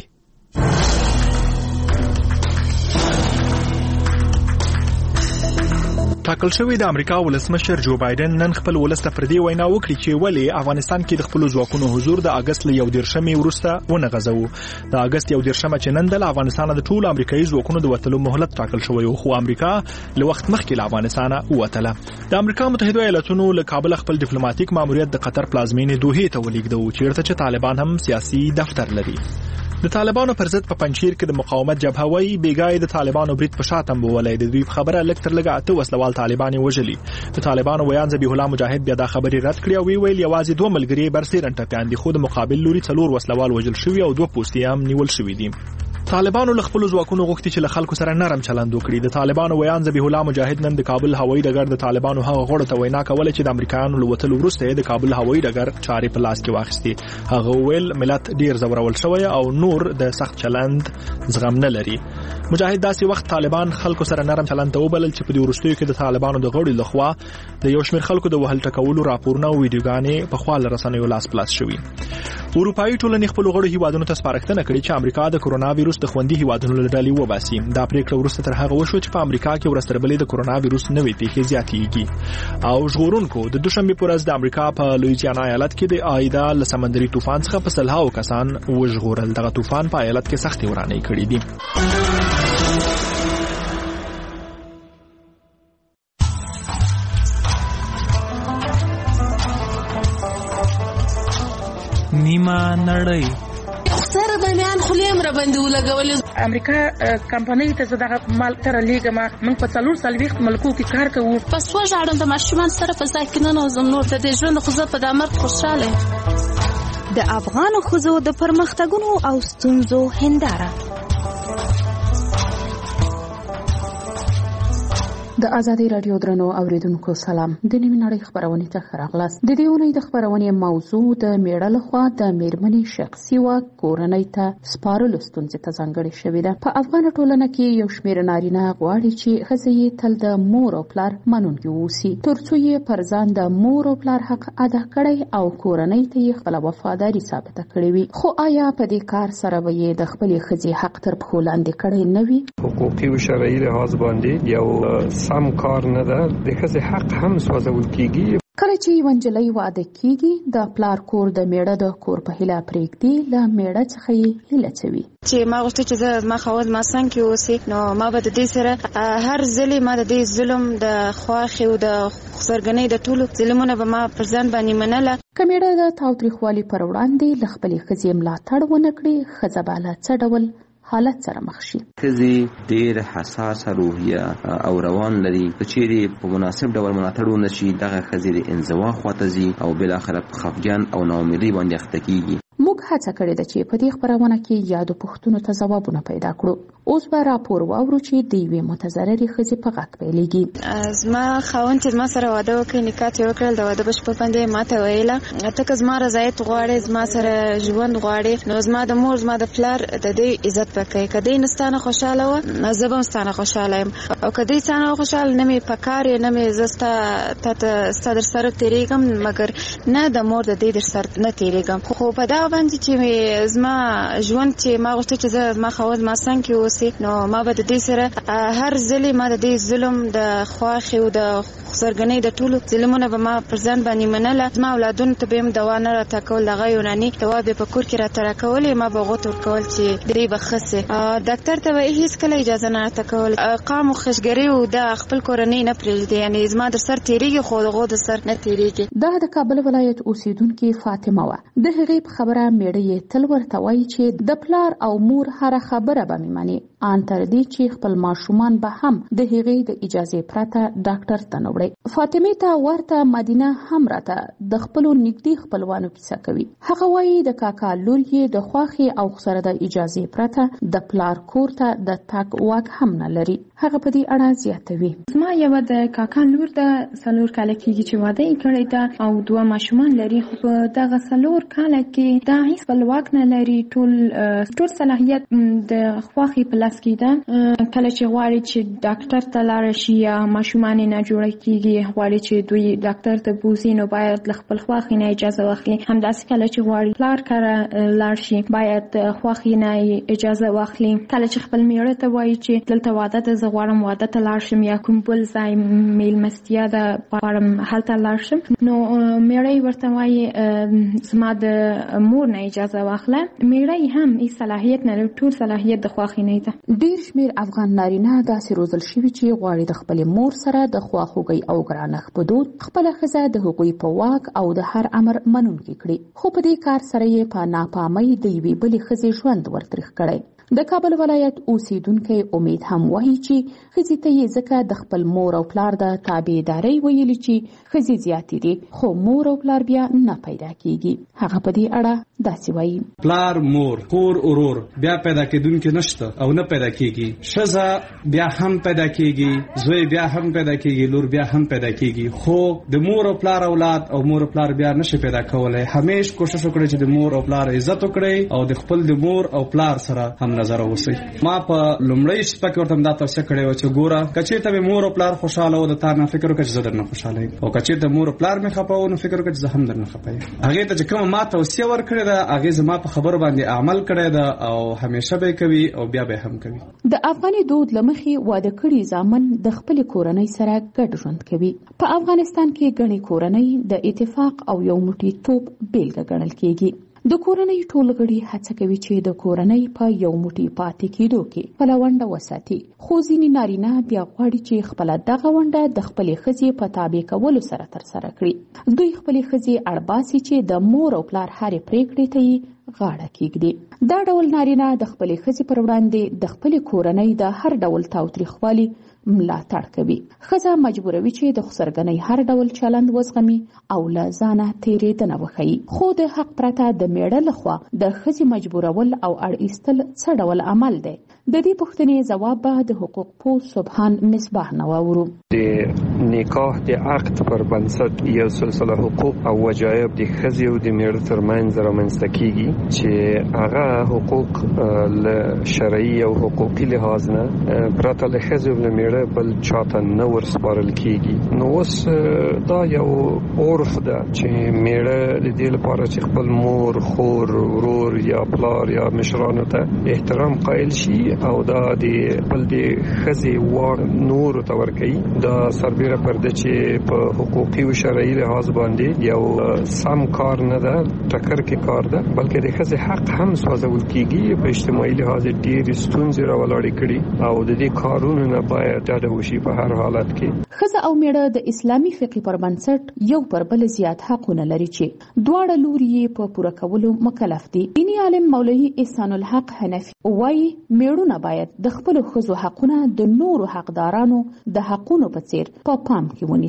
ټاکل شوی د امریکا ولسمشر جو بایدن نن خپل ولس ته پر دې وینا وکړي چې ولې افغانستان کې د خپل ځواکونو حضور د اگست ل یو دیرشمې وروسته ونه غځو. د اگست یو دیرشمه چې نن د افغانستان د ټول امریکایي ځواکونو د وټلو مهلت ټاکل شوی، خو امریکا له وخت مخکې له افغانستان ووتله. د امریکا متحده ایالاتونو له کابل خپل ډیپلوماټیک ماموریت د قطر پلازمینې دوحې ته ولیږدو، چیرته چې طالبان هم سیاسي دفتر لري. د طالبانو پر ضد په پنجشیر کې د مقاومت جبهه وایي بیګای د طالبانو برید په شاتم بولای د دوی خبره لک تر لګه اته وسلوال طالبان وژلي. د طالبانو ویان ذبیح الله مجاهد بیا دا خبري رد کړی او ویل یوازې دوه ملګری برسیرن ټپیان دي، خو د مقابل لوري څلور وسلوال وژل شوی او دوه پوستي هم نیول شوی دي. طالبانو له خپل ځواکونو غوښتي چې له خلکو سره نرم چلند وکړي. د طالبانو ویان ذبیح الله مجاهد نن د کابل هوایي ډګر د طالبانو هغه غړو ته وینا کوله چې د امریکایانو له وتلو وروسته د کابل هوایي ډګر چارې په لاس کې واخیستي. هغه ویل ملت ډیر زورول شوی او نور د سخت چلند زغم نه لري. مجاهد داسې وخت طالبان خلکو سره نرم چلند ته وبلل چې په دې وروستیو کې د طالبانو د غړو لخوا د یو شمېر خلکو د وهل ټکولو راپورونه او ویډیوګانې په خپل رسنیو لاس پلاس شوي. اروپایي ټولنې خپل غړو هیوادونو ته سپارښتنه کړې چې امریکا د کرونا وایروس د خوندي هیوادونو له ډلې وباسي. دا پریکړه وروسته تر هغه وشو چې په امریکا کې ورستربلې د کرونا وایروس نوې پیښې زیاتېږي. او ژغورونکو د دوشنبه پر ورځ د امریکا په لویزیانا ایالت کې د آیدا له سمندري طوفان څخه په سلهاو کسان وژغورل. دغه طوفان په ایالت کې سختې ورانې کړې دي. نیمه نړۍ سره د میان خلیم را باندې ولګول. امریکا کمپنۍ ته زړه مال تر لیګه ما من په څلور سالويخت ملکو کې کار کوو. پس وژاړم د ماشومان سره په ځای کې نه نوزم نور د دې ژوند خو زه په د امر خوشاله. د افغان ښځو د پرمختګونو او ستونزو هنداره. د ازادي رادیو درنو اوریدونکو سلام. د نیمه نړۍ خبرونه ته خراغلاست. د دې ونې د خبرونه موضوع د میړه لخوا د میرمنې شخصي واک کورنۍ ته سپارلو ستونزې ته ځانګړې شوې ده. په افغان ټولنه کې یو شمېر نارینه غواړي چې ښځې یې تل د مور او پلار منونکي اوسي، ترڅو یې پر ځان د مور او پلار حق ادا کړي او کورنۍ ته یې خپله وفاداري ثابته کړې وي. خو آیا په دې کار سره به یې د خپلې ښځې حق تر پښو لاندې کړی نه وي؟ حقوقي او شرعي لحاظ باندې یو سم کار نه ده. د ښځې حق هم سوځول کیږي. کله چې یوه نجلۍ واده کیږي د پلار کور د میړه د کور په هیله پرېږدي، له میړه څخه یې هیله څه وي چې ما غوښتل چې زه ما خاوند ما څنګ کې اوسي، نو ما به د دې سره هر ځلې ما د دې ظلم د خواښې او د خسرګنۍ د ټولو ظلمونه به ما پر ځان باندې منله. که میړه د تاوتریخوالي پر وړاندې له خپلې ښځې ملاتړ ونه کړي، ښځه به له څه ډول حالت سره مخ شي؟ ښځې ډېر حساسه روحیه او روان لري. که چیرې په مناسب ډول ملاتړ ونه شي، دغه ښځې د انزوا خواته ځي او بالاخره په خفګان او ناامیدۍ باندې اخته کیږي. موږ موږ هڅه کړې ده چې په دې خبرونه کې یادو پوښتنو ته ځوابونه پیدا کړو. اوس به راپور واورو چې د یوې متضررې ښځې په غږ پیلېږي. زما خاوند چې زما سره واده وکړ، نکاح یې وکړل، د واده بشپړ باندې ماته ویله ته که زما رضایت غواړې، زما سره ژوند غواړې، نو زما د مور زما د پلار د دې عزت وکړئ. که دې نه ستانه خوشحاله وه زه به هم ستانه خوشحاله یم، او که دې ستانه خوشحاله نه مې په کار یې، نه مې زه ستا ته ستا در سره تېرېږم، مګر نه د مور د دې در سره نه تېرېږم. خو په دغه باندې چې زما ژوند چې ما غوښته چې زه زما خاوند ما څنګ کې اوسي، نو ما به د دې سره هر ځلې ما د دې ظلم د خواښې او د خسرګنۍ د ټولو ظلمونه به ما پر ځان باندې منله. زما اولادونو ته به هم دوا نه راته کول، هغه یوناني دوا به په کور کې راته راکولې، ما به غوت ورکول چې دې به ښه سي. ډاکټر ته به هېڅ کله اجازه نه راته کول. قام او خشګري او د خپل کورنۍ نه پرېږدي، یعنې زما در سر تېرېږي خو د هغو د سر نه تېرېږي. دا د کابل ولایت اوسیدونکې فاطمه وه. د هغې په خبره میړه یې تل ورته وایي چې د پلار او مور هره خبره به مې مني، ان تر دې چې خپل ماشومان به هم د هغې د اجازې پرته ډاکټر ته نه وړي. فاطمه ته ورته مدینه هم راته د خپلو نږدې خپلوانو کیسه کوي. هغه وایي د کاکا لور یې د خواښې او سره د اجازې پرته د پلار کور ته د تګ واک هم نه لري. هغه په دې اړه زیاتوي. زما یوه د کاکا لور د څلور کاله کېږي چې واده یې کړی ده او دوه ماشومان لري، خو په دغه څلور کاله کې دا هېڅ خپلواک نه لري. ټول ټول صلاحیت د خواښې په لاس کې ده. کله چې غواړي چې ډاکټر ته لاړه شي یا ماشومان یې نه جوړه کېږي، غواړي چې دوی ډاکټر ته بوځي، نو باید له خپل خواښې نه اجازه واخلي. همداسې کله چې غواړي پلار کره لاړ شي، باید خواښې نه اجازه واخلي. کله چې خپل میړه ته وایي چې دلته واده ده، زه غواړم واده ته لاړ شم یا کوم بل ځای میلمستیا ده غواړم هلته لاړ شم، نو میړه یې ورته وایي زما د مور نه اجازه واخله. میړه یې هم هېڅ صلاحیت نه لري، ټول صلاحیت د خواښې نه ده. ډېر شمېر افغان نارینه داسې روزل شوي چې غواړي د خپلې مور سره د خواخوږۍ او ګرانښت په دود خپله ښځه د هغوی په واک او د هر امر منونکې کړي، خو په دې کار سره یې په ناپامۍ د یوې بلې ښځې ژوند ورتریخ کړی. د کابل ولایت اوسیدونکی امید هم وایي چې ښځې ته یې ځکه د خپل مور او پلار د تابعدارۍ ویلي چې ښځې زیاتې دي، خو مور او پلار بیا نه پیدا کیږي. هغه په دې اړه داسې وایي: پلار، مور، خور، ورور بیا پیدا کېدونکي نشته او نه پیدا کیږي. ښځه بیا هم پیدا کیږي، زوی بیا هم پیدا کیږي، لور بیا هم پیدا کیږي، خو د مور او پلار اولاد او مور او پلار بیا نشي پیدا کولای. همیش کوشش وکړئ چې د مور او پلار عزت وکړئ او د خپل د مور او پلار سره هم نظر اوسئ. ما په لومړی شپه کې ورته دا توصیه کړې وه چې ګوره که چېرته مې مور او پلار خوشحاله وو، د تا نه فکر وکړه چې زه درنه خوشحاله یم، او که چېرته مور او پلار مې خفه وو نو فکر وکړه چې زه هم درنه خفه یم. هغې ته چې کومه ما توصیه ورکړې ده، هغې زما په خبرو باندې عمل کړی ده او همیشه به یې کوي او بیا به هم کوي. د افغاني دود له مخې واده کړي زامن د خپلې کورنۍ سره ګډ ژوند کوي. په افغانستان کې ګڼې کورنۍ د اتفاق او یو موټی توب بیلګه ګڼل کېږي. د کورنۍ ټول غړي هڅه کوي چې د کورنۍ په یو موټی پاتې کېدو کې خپله ونډه وساتي، خو ځینې نارینه بیا غواړي چې خپله دغه ونډه د خپلې ښځې په تابع کولو سره ترسره کړي. دوی خپلې ښځې اړباسي چې د مور او پلار هرې پرېکړې ته یې غاړه کېږدي. دا ډول نارینه د خپلې ښځې پر وړاندې د خپلې کورنۍ د هر ډول تاوتریخوالي ملاتړ کوي. ښځه مجبوروي چې د خسرګنۍ هر ډول چلند وزغمي او له ځانه تېرېدنه وښیي، خو د حق پرته د میړه لخوا د ښځې مجبورول او اړ ایستل څه ډول عمل دی؟ د دې پوښتنې ځواب به د حقوق پوه سبحان مصباح نه واورو. د نکاح د عقد پر بنسټ یو سلسله حقوق او وجایب د ښځې او د میړه ترمنځ رامنځته کیږي چې هغه حقوق له شرعي او حقوقي لحاظ نه پرته له ښځې او له میړه بل چاته نه ورسپارل کیږي. نو اوس دا یو عرف ده چې میړه د دې لپاره چې خپل مور، خور، ورور یا پلار یا مشرانو ته احترام قائل شي او دا د خپل د ښځې واک نور ته ورکوي، دا سربیره پر ده چې په حقوقي او شرعي لحاظ باندې یو سم کار نه ده، ټکر کې کار ده، بلکې د ښځې حق هم سوځول کیږي. په اجتماعي لحاظ ډېرې ستونزې راولاړې کړي او د دې کارونو نه باید ډډه وشي په هر حالت کې. ښځه او میړه د اسلامي فقه پر بنسټ یو پر بل زیات حقونه لري چې دواړه لوري یې په پوره کولو مکلف دي. دیني عالم مولوي احسان الحق حنفي وایي میړونه باید د خپلو ښځو حقونه د نورو حقدارانو د حقونو په څیر په پا پام کې ونیسي.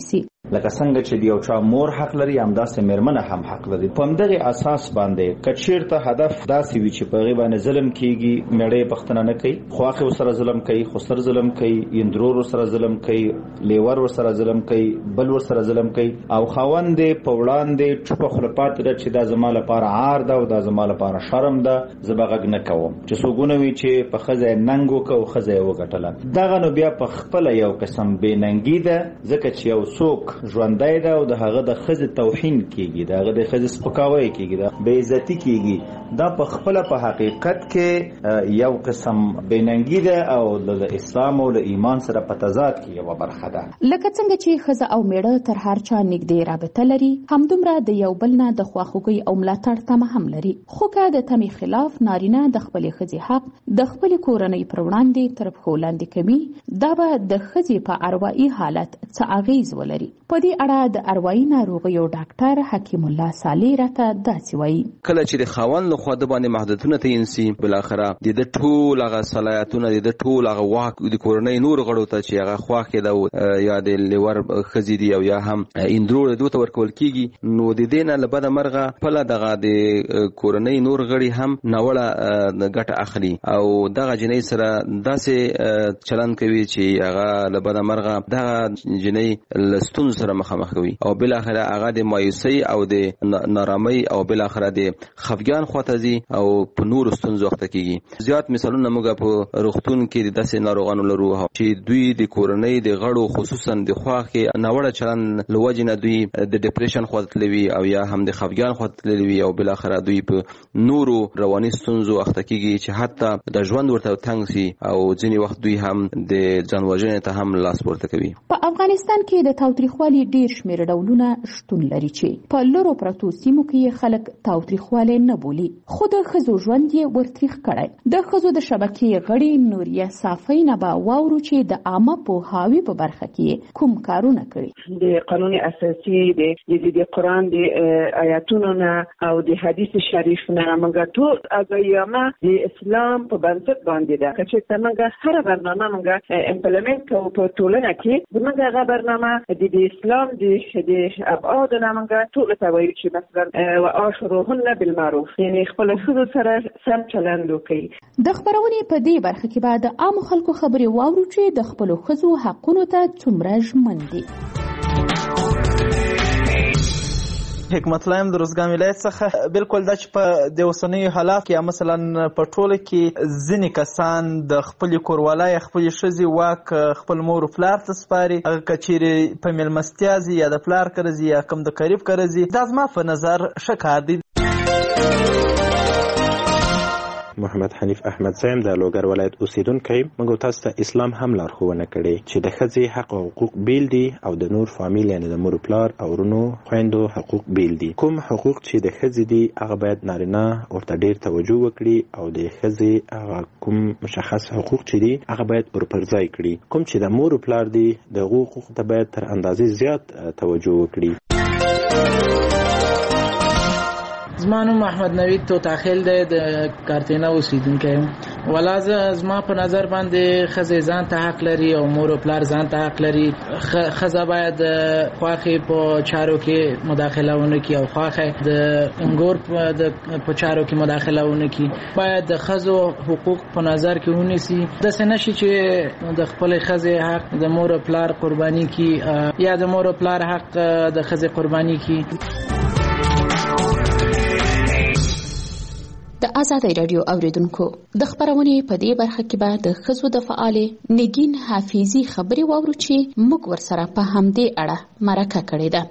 لکه څنګه چې یو چا مور حق لري همداسې میرمنه هم حق لري. په همدغه اساس باندې کچیرته هدف داسې وي چې په غیبه نه ظلم کیږي مړې پښتنه نه کوي، خواخې سره ظلم کوي، خسر ظلم کوي، اندرور سره ظلم کوي، لیور سره ظلم کوي، بل ور سره ظلم کوي او خوند په وړاندې چوپ خلپات د چې دا زما لپاره عار ده او دا زما لپاره شرم ده، زبغه نه کوم چې سوګونه وی چې په خزه ننګو کو خزه وګټله. دغه نو بیا په خپل یو قسم بیننګی ده، ځکه چې یو څوک ژوندای ده او د هغه د خزه توهین کیږي، دغه د خزه سپکاوی کیږي، د بے عزتی کیږي. دا په خپل په حقیقت کې یو قسم بیننګی ده او د اسلام او د ایمان سره په تضاد کې یو برخه ده. لکه څنګه چې خزه او میړه تر هر چا نږدې رابطه لري، همدومره د یو بل نه د خواخوږي او ملاتړ تمه هم لري. خو که د تمې خلاف نارینه د خپل خزې حق د خپل کورنۍ پر وړاندې تر پښو لاندې کوي، دا به د خزې په اروایي حالت څه اغیز ولري. په دې اړه د اروایي ناروغیو ډاکټر حکیم الله صالح راته داسې وایي: کله چې د خاوند لخوا د باندې محدودیتونه تعین سي، بل اخره د ټول هغه صلاحیتونه د ټول هغه واک د کورنۍ نور غړو ته چې هغه خوا کې د یا د لیور خزې دی او یا هم اندرور دوی ته ورکول کیږي، نو د دې نه لبد مرغه په دغه د کورنۍ نور غړي هم ناوړه ګټه اخلي او دغه جنۍ سره داسې چلن کوي چې هغه لبد مرغه دغه جنۍ لستون سره مخامخ کوي او بل اخره هغه د مایوسی او د نارامۍ او بل اخره د خفګان خواتزي او په نور ستونزو وخت کیږي. زیات مثالونه موږ په روغتون کې د داسې ناروغانو لرو چې دوی د کورنۍ د غړو خصوصا د خواخې ناوړه چلن لوجنه دوی د ډیپریشن خواتلوي او یا هم د خفګان خواتلوي او بل اخره دوی په نورو رواني ستونزو وخت کیږي چې حتی د ژوند ورته تنګ سي او ځینې وخت دوی هم د ځان وژنې ته هم لاس ورته کوي. په افغانستان کې د تاوتریخوالي ډیر شمیر ډولونه شتون لري چې په لورو پرتو سیمو کې خلک تاوتریخواله نه بولي، خو د ښځو ژوند یې ورتریخ کړی. د ښځو د شبکې غړي نوریه صافی نه به واورو چې د عامه پوهاوي په برخه کې کوم کارونه کړي. د قانون اساسي د د قرآن د آیاتونو نه او د حدیث شریف نه موږ ټول اګیامه د اسلام په بنسټ باندې ده چې موږ هر برنامه موږ امپلیمنت کوو په ټولنه کې. موږ هغه برنامه د اسلام د ابعاد نه موږ ټول ته وایو چې مثلا واشروهن بالمعروف، یعنی خپل ښځو سره سم چلند وکړي. د خبرونې په دې برخه کې بعد عام خلکو خبرې واورو چې د خپل ښځو حقونو ته څومره ژمن دي. حکمت الله د روزګان ولایت څخه بالکل دا چې په د اوسنیو حالات کې مثلا په ټوله کې ځینې کسان د خپل کوروالی خپل ښځې واک خپل مور او پلار ته سپاري، هغه کچېرې په میلمستیا ځي یا د پلار کره ځي یا کوم د قریب کره ځي. دا زما په نظر ښه کار دی. محمد حنیف احمد صاحب د لوګر ولایت اوسیدونکی، موږ تاسو ته اسلام هم لارښوونه کړې چې د ښځې حق او حقوق بیل دي او د نور فامیل یعنی د مور پلار او ورونو خویندو حقوق بیل دي. کوم حقوق چې د ښځې دي هغه باید نارینه ورته ډیر توجه وکړي او د ښځې هغه کوم مشخص حقوق چې دي هغه باید ورپرځای کړي. کوم چې د مور پلار دي د حقوق ته باید تر اندازې زیات توجه وکړي. زما نوم محمد نوید تو تاخیل دی، د کارتینا اوسیدونکی یم. ولا زما په نظر باندې ښځې ځان ته حق لري او مور او پلار ځان ته حق لري. ښځه باید خواښې په چارو کې مداخله ونه کړي او خواښې د انګور په چارو کې مداخله ونه کړي. باید د ښځو حقوق په نظر کې ونیسي. داسې نشي چې د خپلې ښځې حق د مور او پلار قرباني کړي یا د مور او پلار حق د ښځې قرباني کړي. د آزادۍ راډیو اوریدونکو د خبرونې په دې برخه کې به د ښځو د فعالې نگین حافظي خبرې واورو چې موږ ورسره په همدې اړه مرکه کړې ده.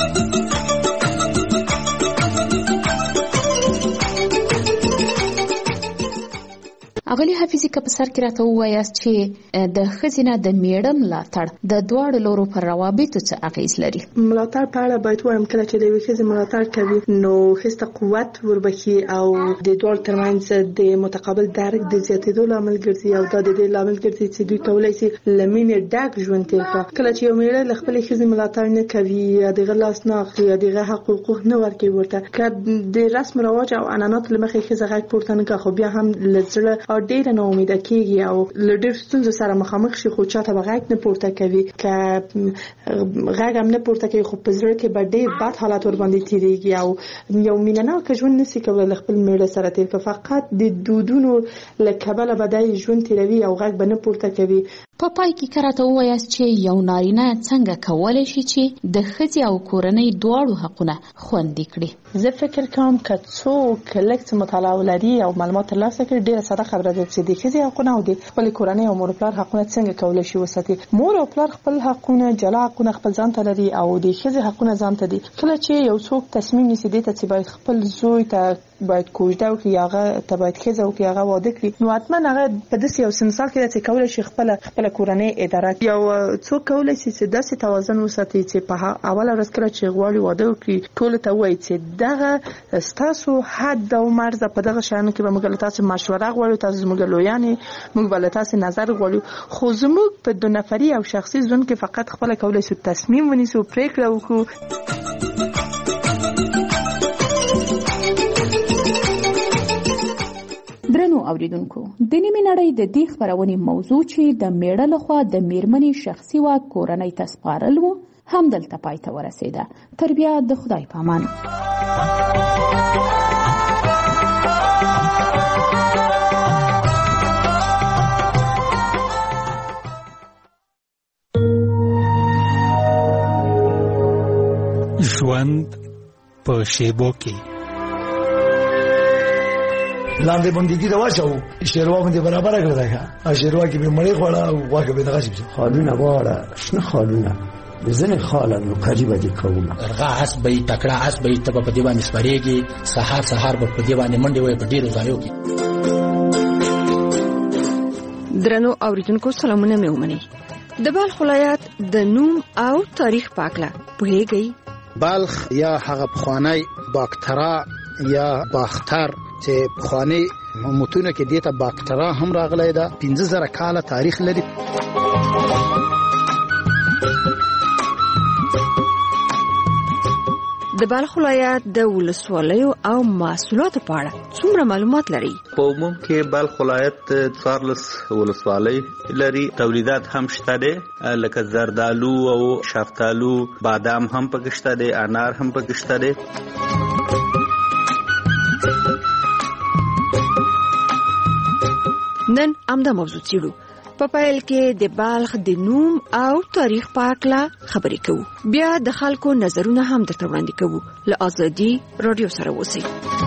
اغلی حافظي که په سر کې راته ووایاست چې د ښځې نه د میړه ملاتړ د دواړو لورو پر روابطو څه اغیز لري؟ ملاتړ په اړه باید وایم کله چې د یوې ښځې ملاتړ کوي نو ښځې ته قوت وربخي او د دواړو ترمنځ د متقابل درک د زیاتېدو لامل ګرځي او دا د دې لامل ګرځي چې دوی کولی شي له مینې ډک ژوند تېر کړي. کله چې یو میړه له خپلې ښځې ملاتړ نه کوي یا د هغه لاس نه اخلي یا د هغه حق حقوق نه ورکوي ورته، که د رسم رواج او عنعناتو له مخې ښځه غږ پورته نه کړي خو بیا هم له زړه ډیر نه امید کیږي او لډر ستونزو سره مخامخ شي خو چاته بغاک نه پورته کوي ک غاګ هم نه پورته کوي خو په زړه کې به ډیر بد حالات ور باندې تیریږي او یو مینناک ژوند نسی کولای خپل میړه سره تیر که فقط د دودونو لکبل بدای ژوند تیروي او غاګ به نه پورته کوي. په پای کې کراته وایاست چې یو نارینه څنګه کولای شي چې د ښځې او کورنۍ دواړو حقونه خوندي کړي. زه فکر کوم که څوک لږ مطالعه لري او معلومات ترلاسه کړي ډیره ساده خبره ده چې د ښځې حقونه او د خپل کورنۍ او مور پلار حقونه څنګه کولای شي وساتي. مور او پلار خپل حقونه جلا حقونه خپل ځان ته لري او د ښځې حقونه ځان ته دي. کله چې یو څوک تصمیم نیسي دې ته چې باید خپل زوی ته باید کوژده وکړي هغه ته باید ښځه وکړي هغه واده کړي نو حتما هغه په داسې یو سنسال کې ده چې کولی شي خپله خپله کورنۍ اداره کړي. یو څوک کولی شي چې داسې توازن وساتي چې په اوله ورځ کله چې غواړي واده وکړي ټولو ته وایي چې دغه ستاسو حد او مرزه په دغه شیانو کې به موږ له تاسو مشوره غواړو تاسو زموږ لویان موږ به له تاسو نظر غواړو خو زموږ په دو نفري او شخصي ژوند کې فقط خپله کولی شو تصمیم ونیسو پرېکړه وکړو. درنو اوریدونکو د نیمه نړۍ د دې خبرونې موضوع چې د میړه لخوا د میرمنې شخصي واک کورنۍ ته سپارل و هم دلته پای ته ورسېده. تر بیا د خدای په امان. ژوند په شیبو کې لاندې بندګي دا واچو شیروا باندې برابر کړل دا ښه شیروا کې به مړی خوړه او واګه به دغه شي خالونه واړه شنه خالونه بزنه خاله نو قریبه دي کومه ارغا حسبې تکړه حسبې تب په دی باندې سپریږي سحر سحر په دی باندې منډي وي په ډیرو ځایو کې. درنو اوریدونکو سلامونه مې ومني. د بلخ ولایت د نوم او تاریخ پاکله پوهیږئ. بلخ یا هغه پخوانی باکترا یا باختر چې پخوانی متونه کې دیته باکترا هم راغلی ده پنځه زره کاله تاریخ لري. د بلخ ولایت د ولسوالیو او محصولاتو په اړه څومره معلومات لري؟ په عموم کې بلخ ولایت څوارلس ولسوالۍ لري. تولیدات هم شته دي لکه زردالو او شفتالو، بادام هم پکې شته دي، انار هم پکې شته دي. نن امدا موضوع چیرو په پایل کې د بلخ د نوم او تاریخ په اړه خبرې کوو. بیا د خلکو نظرونه هم درته وړاندې کوو. له ازادي رادیو سره اوسئ.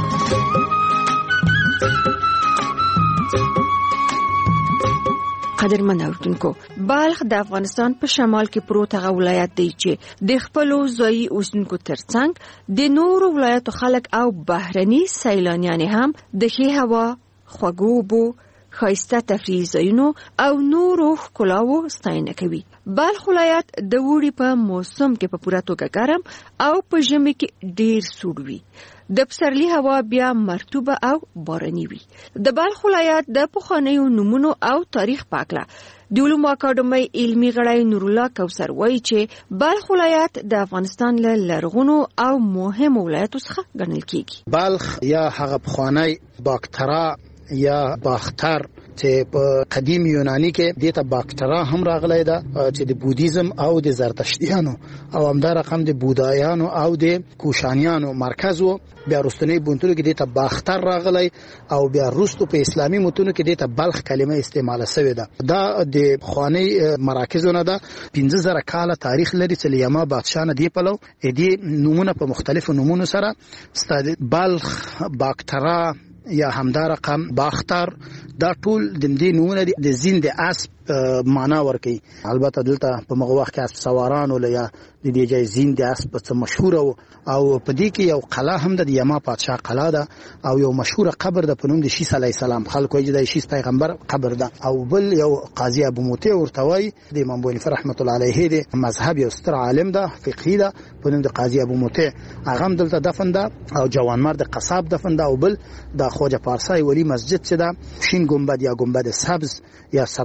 قدرمن اوریدونکو، بلخ د افغانستان په شمال کې پروت هغه ولایت دی چې د خپلو ځایي اوسیدونکو ترڅنګ د نورو ولایتو خلک او بهرني سیلانیان هم د ښې هوا، خوږو اوبو، ښایسته تفریحي ځایونو او نورو ښکلاوو ستاینه کوي. بلخ ولایت د اوړي په موسم کې په پوره توګه ګرم او په ژمي کې ډیر سوړ وي. د پسرلي هوا بیا مرطوبه او باراني وي. د بلخ ولایت د پخوانیو نومونو او تاریخ په اړه د علومو اکاډمۍ علمي غړی نور الله کوثر وایي چې بلخ ولایت د افغانستان له لرغونو او مهمو ولایتو څخه ګڼل کیږي. بلخ یا هغه پخوانی باکترا یا باختر چې په قدیم یونانی کې دیته باکترا هم راغلی ده چې د بودیزم او د زرتشتیانو او همدا رقم د بودایانو او د کوشانیانو مرکز وو. بیا رستنی بونتونو کې دیته باختر راغلی او بیا رستو په اسلامي متونو کې دیته بلخ کلمه استعماله شوې ده. دا د خوانی مراکزونه ده پنځه زره کاله تاریخ لري چې لیما بادشاه نه دی پلو دې نمونه په مختلفو نمونو سره ستاد بلخ، باکترا یا همدا رقم باختر دا ټول د دې نمونه د زین د اسب معنا ورکي. البته دلته په مغه وخت کې اسب سواران ول یا د دې ځای زین د اسب څخه مشهور او په دې کې یو قلعه هم د یما پادشاه قلعه ده او یو مشهور قبر د پنوم د شیس علی السلام خلکو یې د شیس پیغمبر قبر ده او بل یو قاضي ابو موتی ورتوي د امام بونیفر رحمت الله علیه د مذهب یو ستر عالم ده فقهی ده پنوم د قاضي ابو موتی هغه دلته دفن ده او جوانمرد قصاب دفن ده او بل د خوجه پارسای ولی مسجد چې ده شین گنبد یا گنبد سبز یا سبز پوش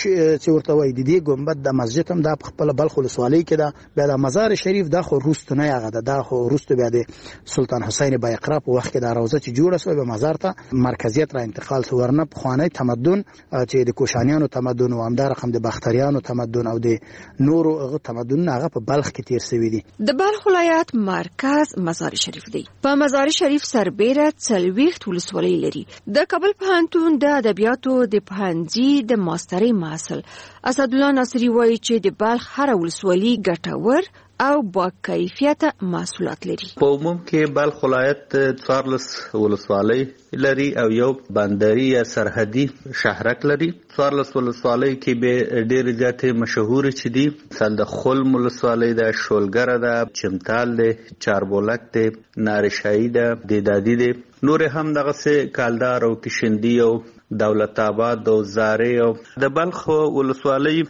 چې ورته وایي د دې ګمبد د مسجد هم دا په خپل بلخ ولسوالۍ کې ده. بیا د مزار شریف دا خو روستو نه هغه ده، دا خو روستو بیا د سلطان حسین بایقرا په وخت کې دا روضه چې جوړه شوه به مزار ته مرکزیت را انتقال شو. ورنه پخوانی تمدن چې د کوشانیانو تمدن او همدا رقم د باختریانو تمدن او د نورو تمدن هغه په بلخ کې تیر شوی دي. د بلخ ولایت مرکز مزار شریف دی. په مزار شریف سربیره څلوېښت ولسوالۍ لري. د کابل پوهنتون د ادبیاتو د پوهنځي د ماسترۍ محصل اسدالله ناصري وایي چې د بلخ هر ولسوالي ګټور او با کیفیت محصولات لري. په عموم کې بلخ ولایت څوارلس ولسوالۍ لري او یو بندري یا سرحدي شهرک لري. څوارلس ولسوالۍ کې به ډېر زیاتې مشهور چې دي مثال د خلم ولسوالۍ ده، شولګره ده، چمتال ده، چاربولک ده، نارشایی ده، دیدادي ده. نور هم دغه کالدار او کشندی او دولت آباد او زارې او د بلخ ولسوالۍ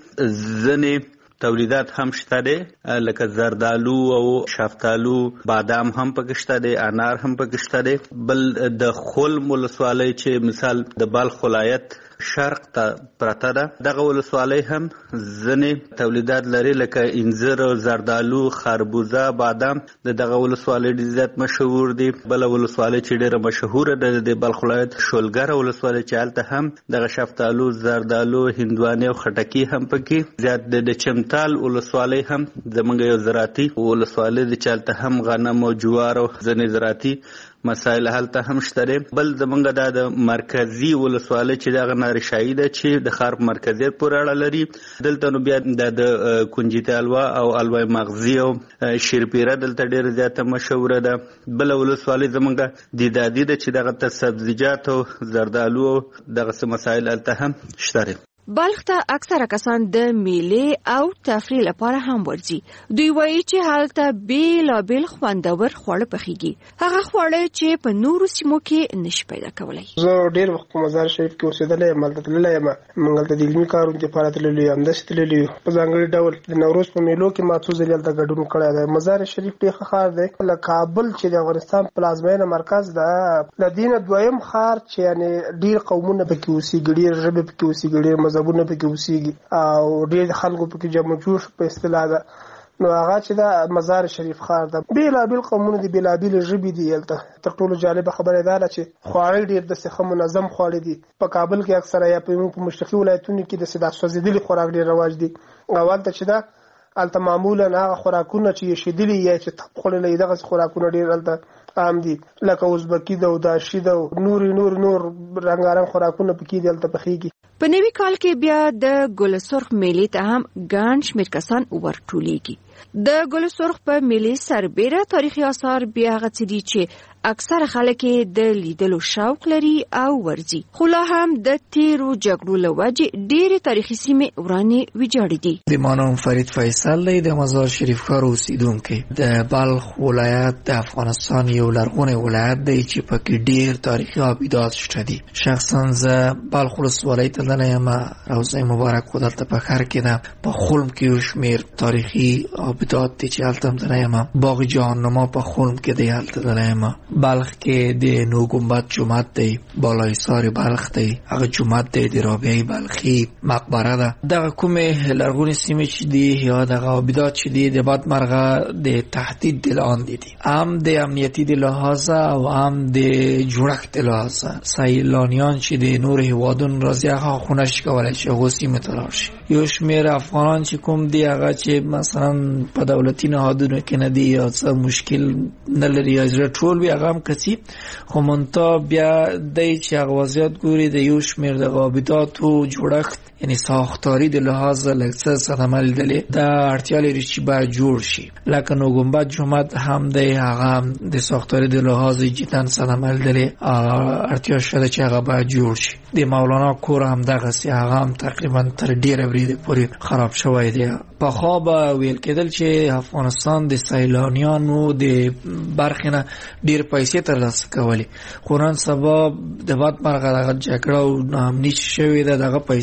ځنې تولیدات هم شته دي لکه زردالو او شفتالو، بادام هم پکې شته دي، انار هم پکې شته دي. بل د خلم ولسوالۍ چې مثال د بلخ ولایت شرق ته پرته ده، دغه ولسوالۍ هم ځنې تولیدات لري لکه انځر، زردالو، خربوزه، بادام د دغه ولسوالۍ ډېر زیات مشهور دي. بل ولسوالۍ چې ډېره مشهوره ده د بلخ ولایت شولګره ولسوالۍ چې هلته هم دغه شفتالو، زردالو، هندوانې او خټکي هم پکې زیات ده. د چمتال ولسوالۍ هم زمونږ یو زراعتي ولسوالۍ ده چې هلته هم غنم او جوار او ځینې زراعتي مسایل هلته هم شته. بل زمونږ دا د مرکزي ولسوالۍ چې دغه نارشایی ده چې د ښار په مرکزیت پورې اړه لري. دلته نو بیا د کنجیت الوا او الوای مغزي او شیرپیره دلته ډېره زیاته مشهوره ده. بله ولسوالۍ زمونږ دیدادي ده چې دغه ته سبزیجات او زردالو او دغسې مسایل هلته هم شته. بلخ ته اکثره کسان د میلې او تفریح لپاره هم ورځي. دوی وایي چې هلته بیلابیل خوندور خواړه پخیږي، هغه خواړه چې په نورو سیمو کې نشي پیدا کولی. زه ډېر وخت په مزار شریف کې اوسېدلی یم، هلته تللی یم، موږ هلته د علمي کارونو دپاره تللي یو، همداسې تللي یو. په ځانګړي ډول د نوروز په میلو کې ما څو ځلې هلته ګډون کړی دی. مزار شریف ډېر ښه ښار دی. له کابل چې د افغانستان پلازمینه مرکز ده، له دې نه دویم ښار چې یعنې ډېر قومونه پکې اوسېږي، ډېر ژبې پکې اوسېږي، ډېر مذهبونه پکې اوسېږي او ډېر خلکو پکې جمع جوړ په اصطلاح ده. نو هغه چې دا مزار شریف ښار ده، بېلابېل قومونه دي، بېلابېلې ژبې دي. هلته تر ټولو جالبه خبره دا ده چې خواړه ډېر داسې ښه منظم خواړه دي. په کابل کې اکثره یا په مشرقي ولایتونو کې داسې دا سوځېدلي خوراک ډېر رواج دي. او هلته چې ده هلته معمولا هغه خوراکونه چې یشېدلي یا چې تپ خوړلی دغسې خوراکونه ډېر هلته عام دي، لکه ازبکي ده او داشي ده او نور نور نور رنګارنګ خوراکونه پکې دي هلته پخېږي. په نوي کال کې بیا د ګل سرخ میلې ته هم ګڼ شمېر کسان ورټولېږي. د ګل سرخ په میلې سربیره تاریخي آثار بیا هغه څه دي چې اکثره خلک د لیدلو شوق لري او ورځي. خو لا هم د تیرو جګړو له وجې ډېرې تاریخي سیمې ورانې ویجاړې دي. د ما نوم فرید فیصل دی، د مزار شریف ښار اوسېدونکی. د بلخ ولایت د افغانستان یو لرغونی ولایت دی چې پکې ډېر تاریخي آبدات شته دي. شخصا زه بلخ ولسوالۍ ته تللی یم، روضه مبارک خو دلته په ښار کې ده. په خلم کې یو شمېر تاریخي آبدات دي چې هلته هم تللی یم. باغ جهاننما په خلم کې دی، هلته تللی یم. بلخ کې د نو ګنبد جومات دی، بالای سار بلخ دی، هغه جومات دی، د رابعه بلخي مقبره ده. دغه کومې لرغونې سیمې چې دي یا دغه آبدات چې دي د باد مرغه د تهدید د لاندې دي، هم د امنیتي د لحاظه او هم د جوړښت د لحاظه. سیلانیان چې د نور هیوادونو راځي هغه خو نشي کولی چې هغو سیمې ته لاړ شي. یو شمېر افغانان چې کوم دي هغه چې مثلا په دولتي نهادونو کې نه دي یا څه مشکل نه لري یا زړه ټول وي هغه هم کسي، خو منتها بیا دی چې هغه وضعیت ګوري د یو شمېر د آبداتو جوړښت یعنی ساختاری د لحاظ لږ څه صدمه لیدلې دا اړتیا لري چې باید جوړ شي. لکه نو ګنبد جومات هم دی، هغه د ساختاری د لحاظ جدا صدمه لیدلې اړتیا شته چې هغه باید جوړ شي. د مولانا کور هم دغسې هغه هم تقریبا تر ډېره بریده پورې خراب شوی دی. پخوا به ویل کېدل چې افغانستان د سیلانیانو د برخې نه ډېر پیسې ترلاسه کولې، خو نن سبا د باد مرغه دغه جګړه او ناامني چې شوې ده دغه پیسې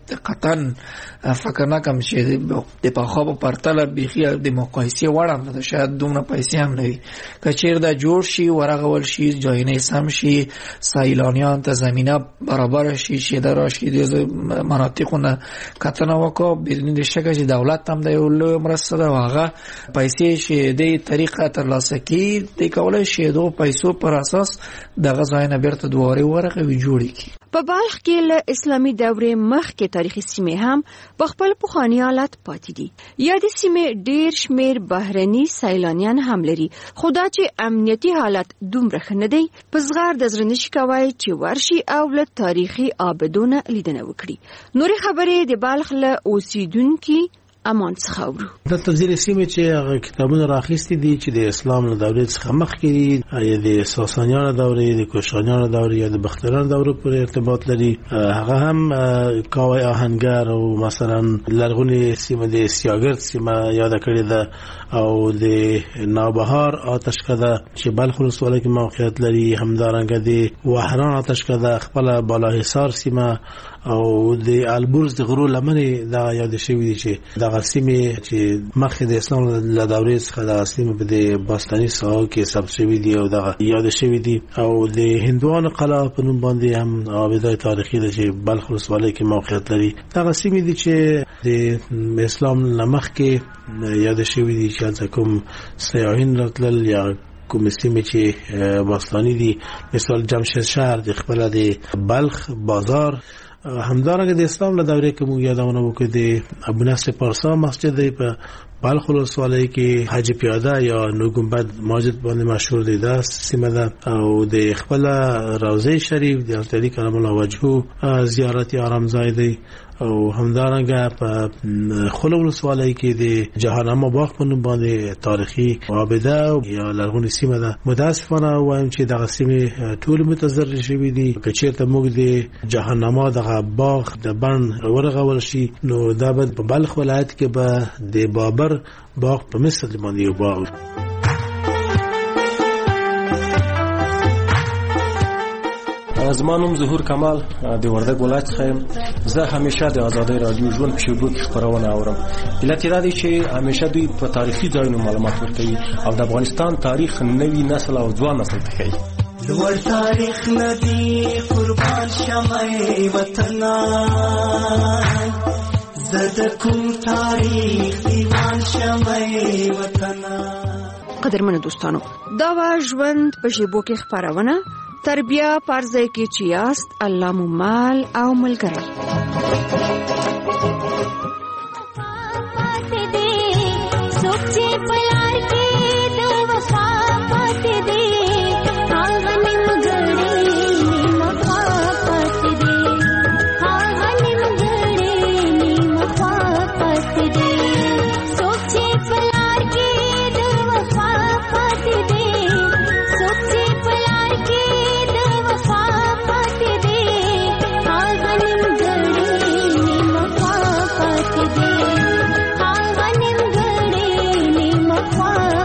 قطن فکر نه کوم چې د پخوا په پرتله بیخي د مقایسې وړ هم نه ده، شاید دومره پیسې هم نه وي. که چېرې دا جوړ شي، ورغول شي، جاینې سم شي، سیلانیان ته زمینه برابر شي چې دا راشي د مناطقو نه کتنه وکړو، بدون شکه چې دولت هم د یو لوی مرسته ده او هغه پیسې چې د طریقه ترلاسه کړي دی کولی شي د پیسو پر اساس دغه ځایونه بیرته دوباره ورغوي جوړې کړي. په بلخ کې له اسلامي دورې مخکې تاریخي سیمې هم په خپل پخواني حالت پاتې دي. یا د سیمې ډېر شمېر بهرني سیلانیان هم لري، خو دا چې امنیتي حالت دومره ښه نه دی، په زغر د زړه نشي کوی چې ورشي او له تاریخي آبدونه لیدنه وکړي. نورې خبرې د بلخ له اوسیدونکي امان څخه اورو. د تفضیل سیمه چې هغه کتابونه راخیستي دي چې د اسلام له دورې څخه مخکې دي، یا د ساسانیانو دورې، د کوشانیانو دورې یا د بختیارانو دورې پورې ارتباط لري، هغه هم کاوی آهنګر او مثلا لرغونې سیمه د سیاګرد سیمه یاد کړې ده او د نوبهار آتشکده چې بلخ ولسوالۍ کې موقعیت لري، همدارنګه د وحران آتشکده، خپل بالاحصار سیمه او د البرز د غرو لمنې دا یاد شوی دي چې دغه سیمې چې مخکې د اسلام له دورې څخه دغه سیمې په د باستاني ساحو کې ثبت شوي دي او دغه یاد شوي دي. او د هندوانو قلعه په نوم باندې هم آبادۍ تاریخي ده چې بلخ ولسوالۍ کې موقعیت لري. دغه سیمې دي چې د اسلام له مخکې یاد شوي دي چې هلته کوم سیاحین راتلل یا کوم سیمې چې باستاني دي، مثال جمشید شهر د خپله د بلخ بازار. همدارنګه د اسلام له دورې کې موږ یادونه وکړو د ابو نصر پارسا مسجد دی په بلخ ولسوالۍ کې، حاجي پیاده یا نو ګنبد مسجد باندې مشهور دی، دا سیمه ده. او د خپل روضه شریف د حضرت علی کرم الله وجهه زیارت آرام ځای دی. او همدارنګه په خلو ولسوالۍ کې د جهانما باغ په نوم باندې تاریخي آباده یا لرغونې سیمه ده. متاسفانه وایم چې دغه سیمې ټول متضرر شوي دي. که چېرته موږ د جهانما دغه باغ د بڼ ورغول شي نو دا به په بلخ ولایت کې به د بابر باغ په مثل باندې یو باغ. زما نوم ظهور کمال د وردګ ولایت څخه یم. زه همیشه د ازادۍ رادیو ژوند په شیبو کې خبرونه اورم. علت یې دا دی چې همیشه دوی په تاریخي ځایونو معلومات ورکوي او د افغانستان تاریخ نوي نسل او ځوان نسل ته ښیي. لوړ تاریخ ندی قربان شمعې وطنا، زه د کوم تاریخ دیوان شمعې وطنا. قدرمنو دوستانو، دا و ژوند په شیبو کې خبرونه. تربیه پرځای کې چې یاست، الله مو مال او ملګری. Wow.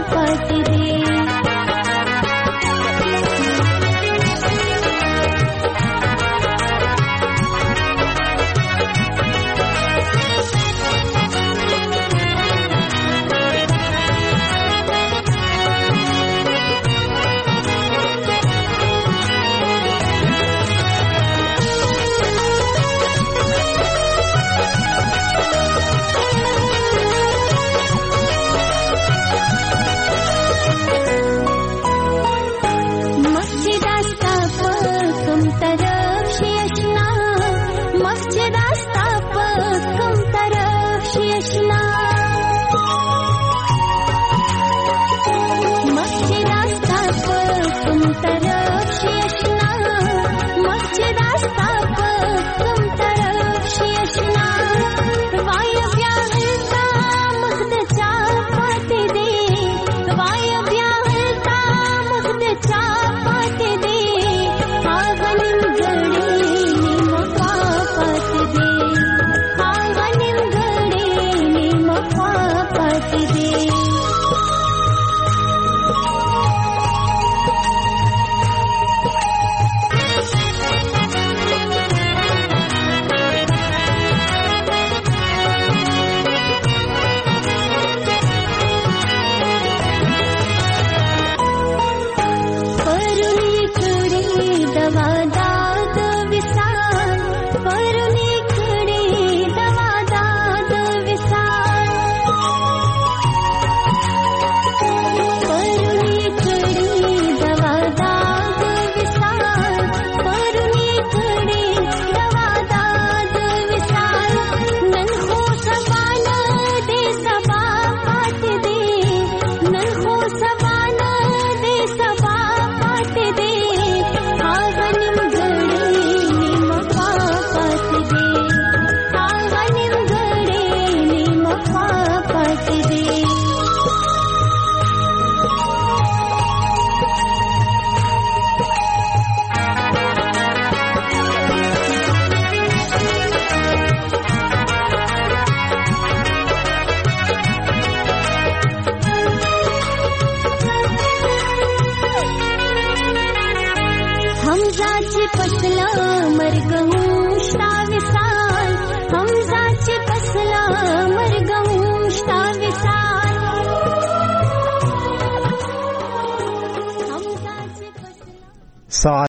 ساعت